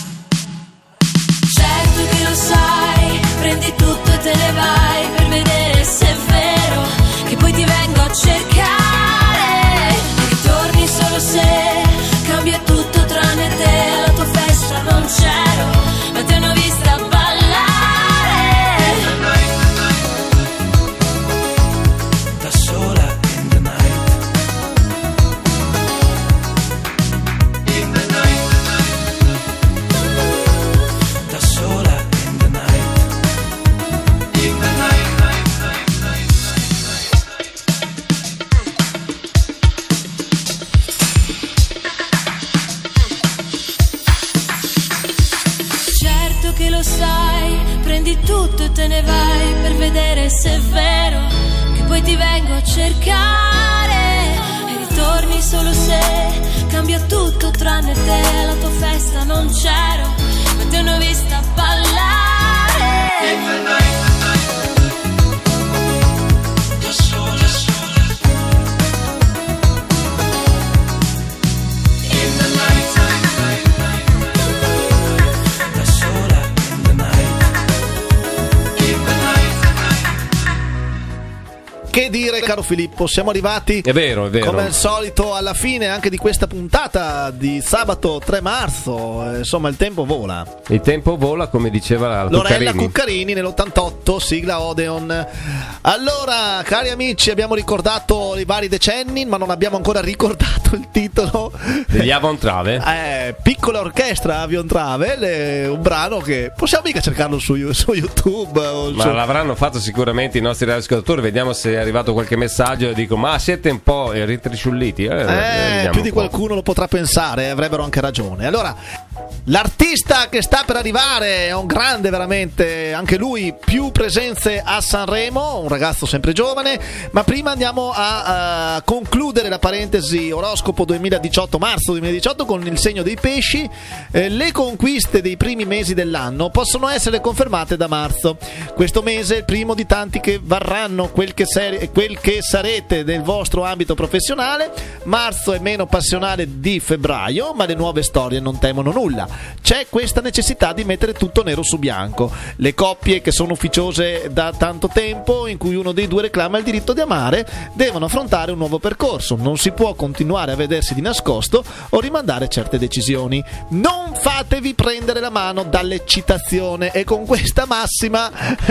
S2: Certo che lo sai, prendi tutto e te ne vai per vedere se è vero che poi ti vengo a cercare e ritorni solo se cambia tutto tranne te. Alla tua festa non c'ero, ma ti hanno vista ballare
S4: da sola in the night, in the night, da sola in the night, in the night.
S2: Certo che lo sai, prendi tutto e te ne vai per vedere se è vero che poi ti vengo a cercare e ritorni solo se cambia tutto tranne te. Alla tua festa non c'ero, ma ti hanno vista ballare
S4: da sola, in the night, da sola in the night, in the night.
S1: Che dire, caro Filippo, siamo arrivati,
S3: È vero, è vero.
S1: come al solito, alla fine anche di questa puntata di sabato tre marzo. Eh, Insomma, il tempo vola.
S3: Il tempo vola, come diceva la
S1: Lorella
S3: Cuccarini.
S1: Cuccarini nell'ottantotto, sigla Odeon. Allora, cari amici, abbiamo ricordato i vari decenni, ma non abbiamo ancora ricordato il titolo
S3: Degli Avon Travel.
S1: Eh, piccola orchestra Avion Travel, è un brano che possiamo mica cercarlo su, su YouTube o
S3: Ma
S1: su-
S3: l'avranno fatto sicuramente i nostri radioascoltatori. Vediamo se è arrivato qualche messaggio e dico: ma siete un po' ritrisciulliti? Eh,
S1: Eh,
S3: vediamo
S1: più di
S3: un po'.
S1: qualcuno lo potrà pensare, avrebbero anche ragione. Allora, l'artista che sta per arrivare è un grande, veramente, anche lui, più presenze a Sanremo, un ragazzo sempre giovane. Ma prima andiamo a, a concludere la parentesi oroscopo duemiladiciotto, marzo duemiladiciotto, con il segno dei pesci. Eh, le conquiste dei primi mesi dell'anno possono essere confermate da marzo. Questo mese è il primo di tanti che varranno quel che, ser- quel che sarete nel vostro ambito professionale. Marzo è meno passionale di febbraio, ma le nuove storie non temono nulla. C'è questa necessità di mettere tutto nero su bianco. Le coppie che sono ufficiose da tanto tempo, in cui uno dei due reclama il diritto di amare, devono affrontare un nuovo percorso. Non si può continuare a vedersi di nascosto o rimandare certe decisioni. Non fatevi prendere la mano dall'eccitazione. E con questa massima,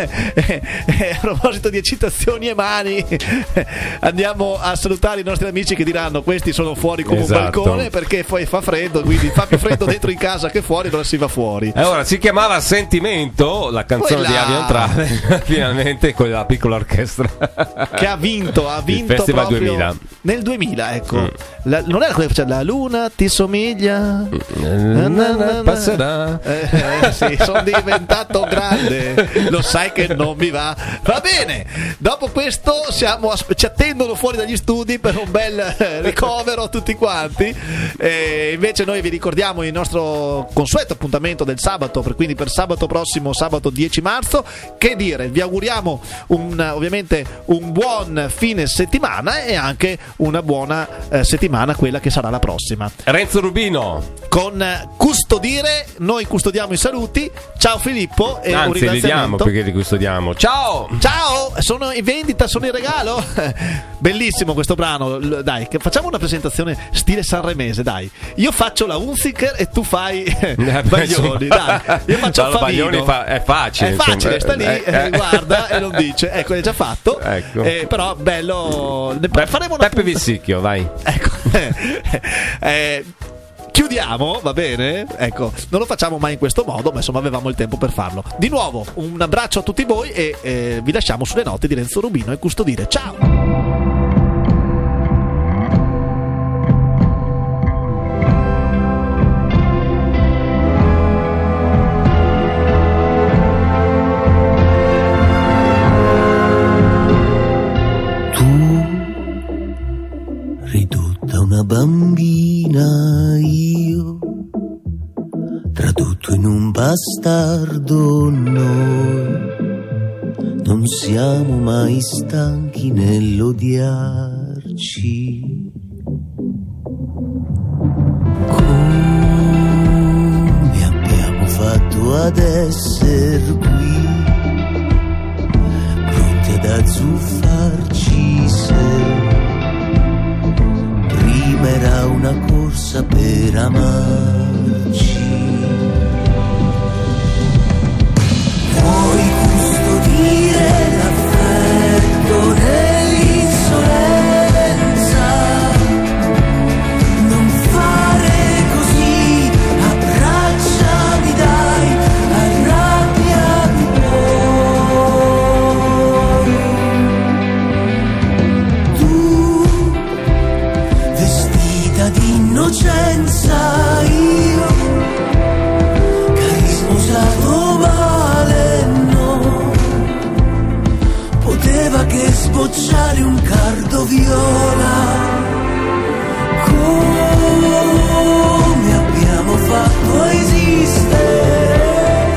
S1: a proposito di eccitazioni e mani, andiamo a salutare i nostri amici che diranno: questi sono fuori come
S3: Esatto.
S1: un balcone, perché poi fa freddo, quindi fa più freddo dentro in casa che fuori, allora si va fuori.
S3: E ora si chiamava Sentimento, la canzone
S1: Quella-
S3: di Avion Travel, finalmente con la piccola orchestra
S1: Che ha vinto, ha vinto
S3: Festival
S1: proprio
S3: duemila.
S1: nel duemila, ecco.
S3: Mm.
S1: La- non era quella che faceva la luna ti somiglia, na, na, na,
S3: passerà.
S1: Eh, eh, sì, sono diventato grande, lo sai che non mi va. Va bene, dopo questo siamo a- ci attendono fuori dagli studi per un bel eh, ricovero tutti quanti. E invece noi vi ricordiamo il nostro nostro consueto appuntamento del sabato, per, quindi per sabato prossimo, sabato dieci marzo. Che dire, vi auguriamo un, ovviamente un buon fine settimana e anche una buona eh, settimana, quella che sarà la prossima.
S3: Renzo Rubino
S1: con Custodire, noi custodiamo i saluti. Ciao Filippo e
S3: anzi
S1: un ringraziamento.
S3: li diamo perché li custodiamo. Ciao
S1: ciao, sono in vendita, sono in regalo. Bellissimo questo brano. Dai, che facciamo una presentazione stile sanremese, dai. Io faccio la Unziker e tu fai Baglioni, dai. Io faccio
S3: no,
S1: Favino
S3: fa- è facile,
S1: è facile,
S3: insomma.
S1: sta lì,
S3: eh,
S1: eh,
S3: eh.
S1: guarda e non dice. Ecco, è già fatto.
S3: Ecco.
S1: Eh, però bello. Ne
S3: Pe-
S1: faremo una
S3: Peppe
S1: punta-
S3: Vissicchio, vai.
S1: Ecco. eh, Chiudiamo, va bene? Ecco, non lo facciamo mai in questo modo, ma insomma avevamo il tempo per farlo. Di nuovo, un abbraccio a tutti voi e eh, vi lasciamo sulle note di Renzo Rubino e Custodire. Ciao!
S19: Ridotta una bambina, io tradotto in un bastardo, noi non siamo mai stanchi nell'odiarci. Come abbiamo fatto ad essere qui, pronti ad azzuffarci se prima era una corsa per amarci. Puoi custodire l'affetto nell'insolenza, non fare così, abbracciami dai, arrabbiati poi. Tu vestita di innocenza, io carisma usato male, no, poteva che sbocciare un cardo viola. Come abbiamo fatto a esistere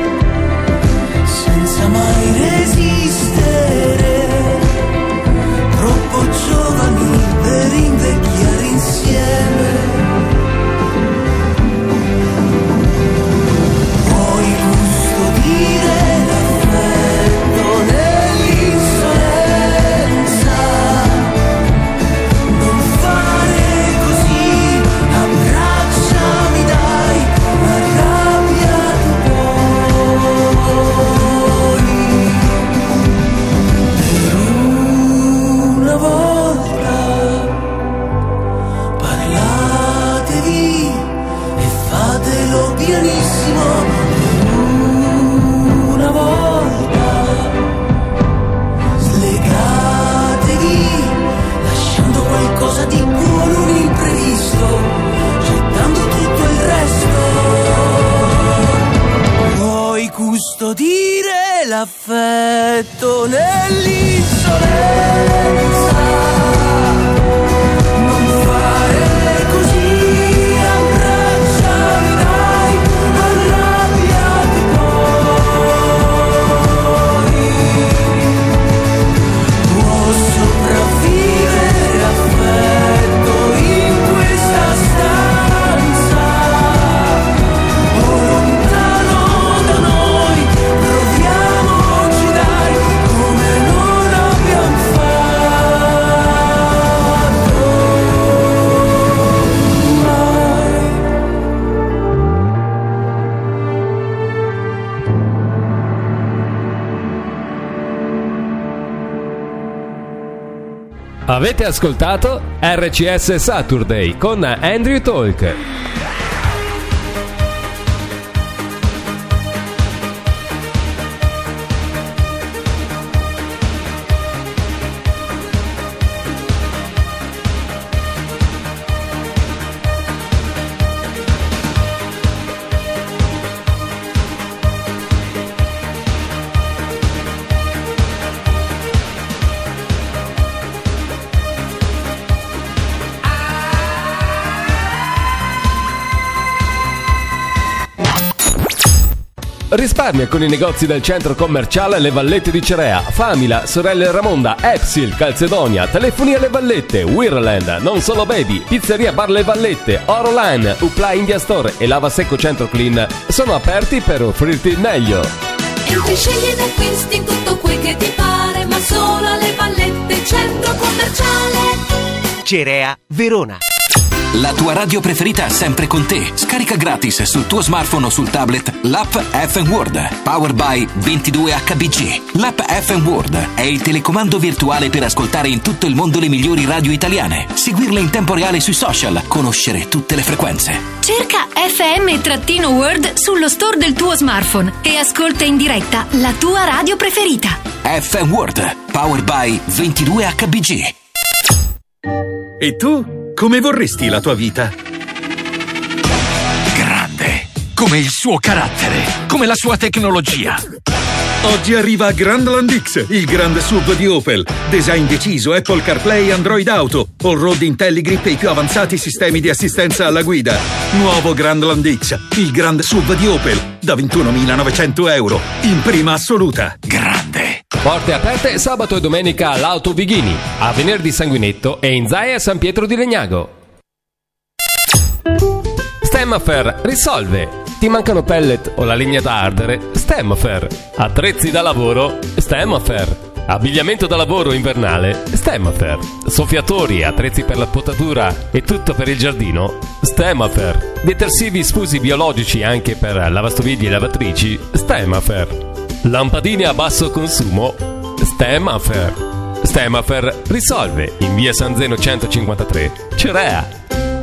S19: senza mai resistere, troppo giovani per invecchiare insieme. Puoi custodire l'affetto nell'insolenza, non fare così, abbracciami dai, arrabbiati poi. Per una volta parlatevi e fatelo pianissimo. Una volta slegatevi, lasciando qualcosa di buono, un imprevisto, gettando tutto il resto. Puoi custodire l'affetto nell'insolenza, non fare così, abbracciami dai, arrabbiati poi. Può sopravvivere affetto in questa stanza, o lontano da noi, proviamoci dai, come non abbiamo fatto mai.
S3: Avete ascoltato R C S Saturday con Andrew Talk. Risparmia con i negozi del centro commerciale Le Vallette di Cerea, Famila, Sorelle Ramonda, Epsil, Calzedonia, Telefonia Le Vallette, Wirland, Non Solo Baby, Pizzeria Bar Le Vallette, Oroline, Upla India Store e Lava Secco Centro Clean sono aperti per offrirti il meglio.
S2: Entri, scegli ed acquisti tutto quel che ti pare, ma solo alle Vallette, centro commerciale
S6: Cerea, Verona. La tua radio preferita è sempre con te. Scarica gratis sul tuo smartphone o sul tablet l'app F M World, powered by ventidue H B G. L'app F M World è il telecomando virtuale per ascoltare in tutto il mondo le migliori radio italiane, seguirle in tempo reale sui social, conoscere tutte le frequenze.
S7: Cerca F M-World sullo store del tuo smartphone e ascolta in diretta la tua radio preferita.
S6: F M World, powered by ventidue H B G.
S11: E tu? Come vorresti la tua vita? Grande, come il suo carattere, come la sua tecnologia. Oggi arriva Grandland X, il grande S U V di Opel. Design deciso, Apple CarPlay, Android Auto, all-road IntelliGrip e i più avanzati sistemi di assistenza alla guida. Nuovo Grandland X, il grande S U V di Opel, da ventunomilanovecento euro, in prima assoluta. Grande.
S3: Porte aperte sabato e domenica all'Auto Vighini, a Venerdì Sanguinetto e in Zaia San Pietro di Legnago. Stemmafer risolve. Ti mancano pellet o la legna da ardere? Stemmafer. Attrezzi da lavoro? Stemmafer. Abbigliamento da lavoro invernale? Stemmafer. Soffiatori, attrezzi per la potatura e tutto per il giardino? Stemmafer. Detersivi sfusi biologici anche per lavastoviglie e lavatrici? Stemmafer. Lampadine a basso consumo? Stemmafer. Stemmafer risolve in via San Zeno centocinquantatré, Cerea.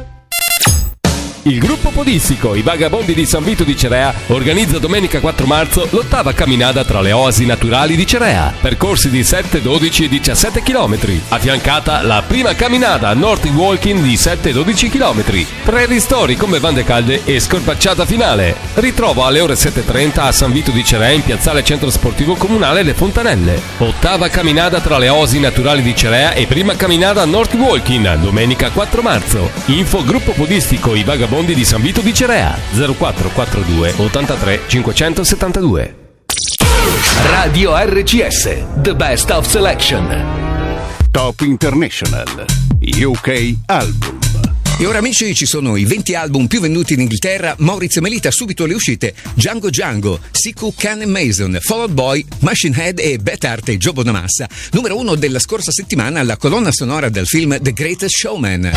S3: Il gruppo podistico I Vagabondi di San Vito di Cerea organizza domenica quattro marzo l'ottava camminata tra le oasi naturali di Cerea, percorsi di sette, dodici e diciassette chilometri, affiancata la prima camminata Nordic Walking di sette e dodici chilometri, tre ristori con bevande calde e scorpacciata finale. Ritrovo alle ore sette e trenta a San Vito di Cerea in piazzale centro sportivo comunale Le Fontanelle. Ottava camminata tra le oasi naturali di Cerea e prima camminata Nordic Walking domenica quattro marzo. Info gruppo podistico I Vagabondi di San Vito di Cerea zero quattro quattro due ottantatré cinquecentosettantadue.
S6: Radio R C S, The Best of Selection.
S12: Top International U K Album.
S25: E ora amici ci sono i venti album più venduti in Inghilterra. Maurizio Melita, subito le uscite: Django Django, Siku Can and Mason, Fall Out Boy, Machine Head e Bet Art e Joe Bonamassa. Numero uno della scorsa settimana la colonna sonora del film The Greatest Showman.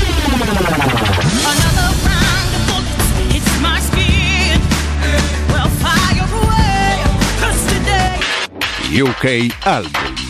S12: U K Album.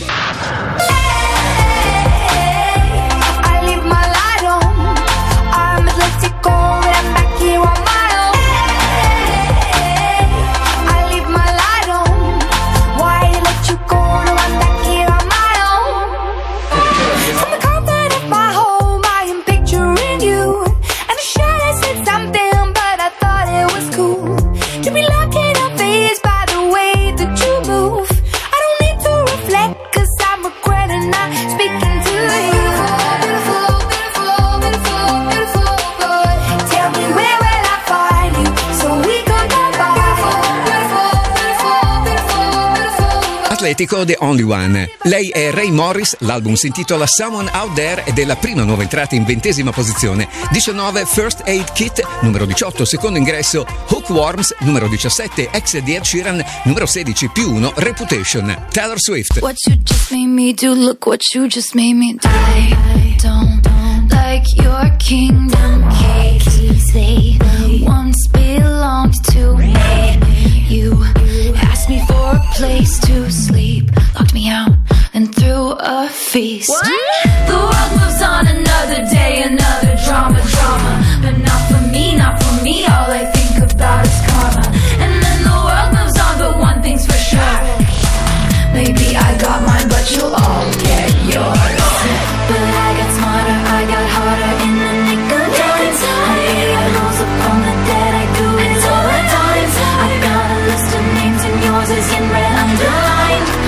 S25: The Only One. Lei è Ray Morris, l'album si intitola Someone Out There ed è la prima nuova entrata in ventesima posizione. diciannove First Aid Kit, numero diciotto secondo ingresso Hookworms, numero diciassette ex di Ed Sheeran, numero sedici più uno Reputation. Taylor Swift.
S2: What you just made me do, look what you just made me do. I don't like your kingdom keys. They once belonged to me. You asked me for a place to sleep, locked me out and threw a feast. What? The world moves on another day, another drama, drama. But not for me, not for me, all I think about is karma. And then the world moves on, but one thing's for sure. Maybe I got mine, but you'll all get yours. But I got smarter, I got harder in the nick of time. Honey, I rose up on the dead, I do it all the time. I got a list of names and yours is in red underlined.
S25: Taylor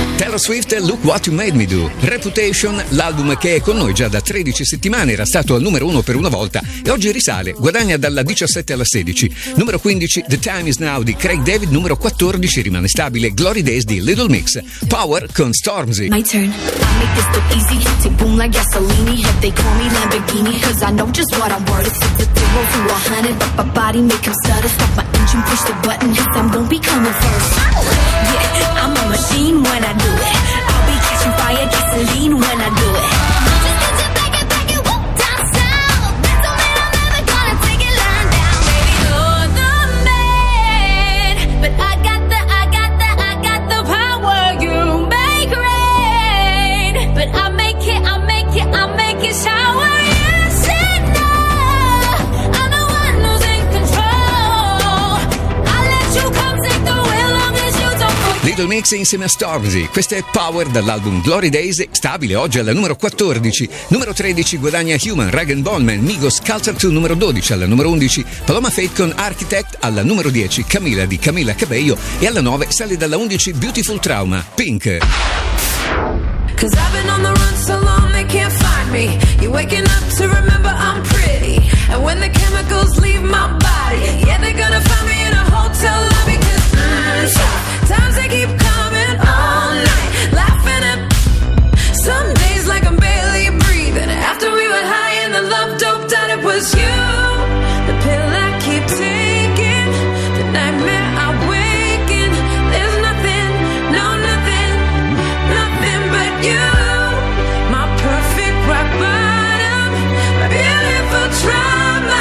S25: Swift, Look What You Made Me Do. Reputation, l'album che è con noi già da tredici settimane, era stato al numero uno per una volta e oggi risale, guadagna dalla diciassette alla sedici. Numero quindici, The Time Is Now di Craig David. Numero quattordici, rimane stabile, Glory Days di Little Mix. Power con Stormzy.
S2: My turn. I make this look easy. Take boom like gasoline. If they call me Lamborghini, cause I know just what I'm worth. It's a zero to a hundred, but my body make him stutter. Stop my engine, push the button, cause I'm gon' be coming first. Yeah, I'm a machine when I do it. I'll be catching fire, gasoline when I do it. Just get your back and back and whoop down south. That's all man, I'm never gonna take it lying down. Baby, you're the man, but I got the, I got the, I got the power. You make rain, but I make it, I make it, I make it shower. You said no, I'm the one who's in control. I let you come take the wheel long as you don't forget.
S25: Little Mix insieme a Stormzy. Questa è Power dall'album Glory Days, stabile oggi alla numero quattordici. Numero tredici guadagna Human, Rag and Bone Man, Migos, Culture due. Numero dodici alla numero undici, Paloma Faith con Architect. Alla numero dieci, Camila di Camila Cabello. E alla nove sale dalla undici Beautiful Trauma, Pink.
S2: Cause I've been on the run so long they can't find me. You're waking up to remember I'm pretty. And when the chemicals leave my body, yeah, they're gonna find me in a hotel lobby. Cause mm, times they keep coming all night, laughing at some days like I'm barely breathing. After we were high and the love doped out, it was you, the pill I keep taking, the nightmare I wake in. There's nothing, no nothing, nothing but you, my perfect rock bottom, my beautiful trauma,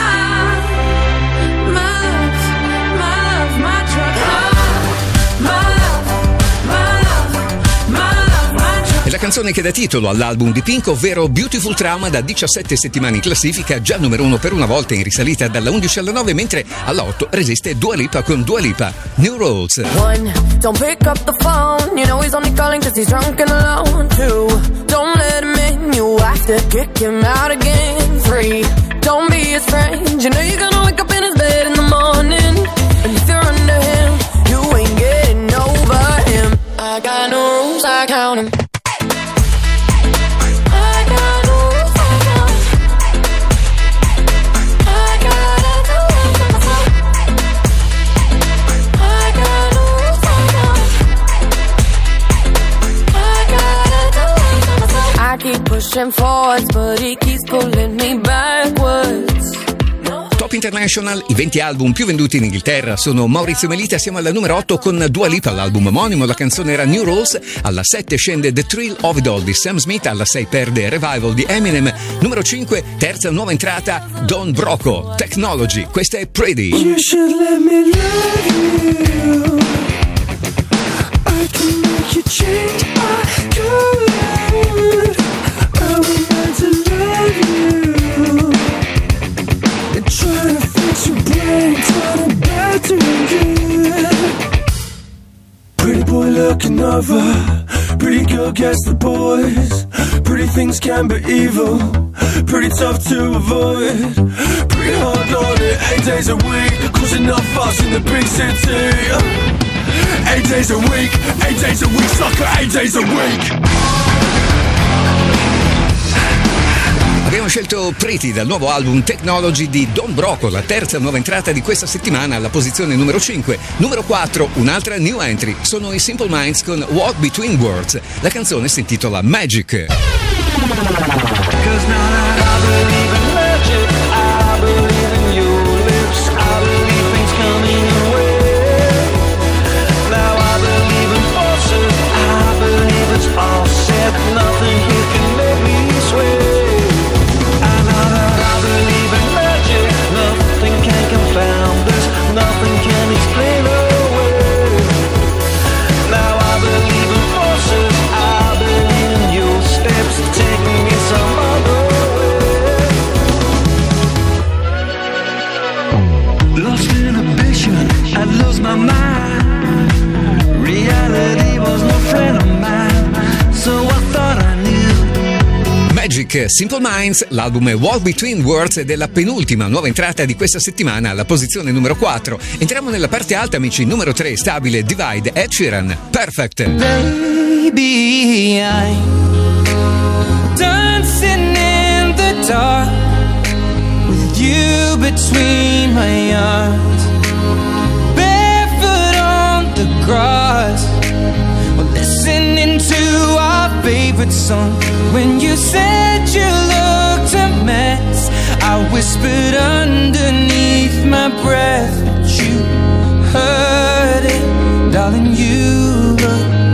S2: my love, my love, my drug, my love, my love, my love, my drug.
S25: È la canzone che dà titolo all'album di Pink, ovvero Beautiful Trauma, da diciassette settimane in classifica, già numero uno per una volta, in risalita dalla undici alla nove, mentre alla otto resiste Dua Lipa con Dua Lipa, New Rules.
S2: One, don't pick up the phone. You know he's only calling cause he's drunk and alone. Two, don't let him in. You have to kick him out again. Three, don't be his friend. You know you're gonna wake up in his bed in the morning. And if you're under him, you ain't getting over him. I got no rules, I count him. I got no rules, I count him. I gotta do it for myself. I got no rules, I count him. I gotta do it for myself. I keep pushing forwards, but he keeps pulling me backwards.
S25: Top International, i venti album più venduti in Inghilterra sono Maurizio Melita. Siamo alla numero otto con Dua Lipa, l'album omonimo, la canzone era New Rules. Alla sette scende The Thrill of It All di Sam Smith. Alla sei perde Revival di Eminem. Numero cinque, terza nuova entrata, Don Broco, Technology. Questa è Pretty.
S5: You should let me love you. I can make you change. I could. I was meant to love you. And try to fix your brain, turn it back to good. Pretty boy looking over. Pretty girl gets the boys. Pretty things can be evil. Pretty tough to avoid. Pretty hard on it, eight days a week. Causing enough fuss in the big city. Eight days a week, eight days a week, sucker, eight days a week.
S25: Abbiamo scelto Pretty dal nuovo album Technology di Don Broco, la terza nuova entrata di questa settimana alla posizione numero cinque. Numero quattro, un'altra new entry, sono i Simple Minds con Walk Between Words. La canzone si intitola Magic.
S5: Nothing here can make me sway. I know that I believe in magic. Nothing can confound this. Nothing can explain away. Now I believe in forces. I believe in your steps. Take me some other way. Lost inhibition. I lose my mind. Reality was no friend of mine. So I thought I knew.
S25: Magic, Simple Minds, l'album è Walk Between Words ed è la penultima nuova entrata di questa settimana alla posizione numero quattro. Entriamo nella parte alta, amici. Numero tre, stabile, Divide, Ed Sheeran, Perfect.
S5: They
S13: baby, I'm dancing in the dark with you between my arms, barefoot on the grass, or listening to our favorite song. When you said you looked a mess, I whispered underneath my breath, but you heard it, darling, you look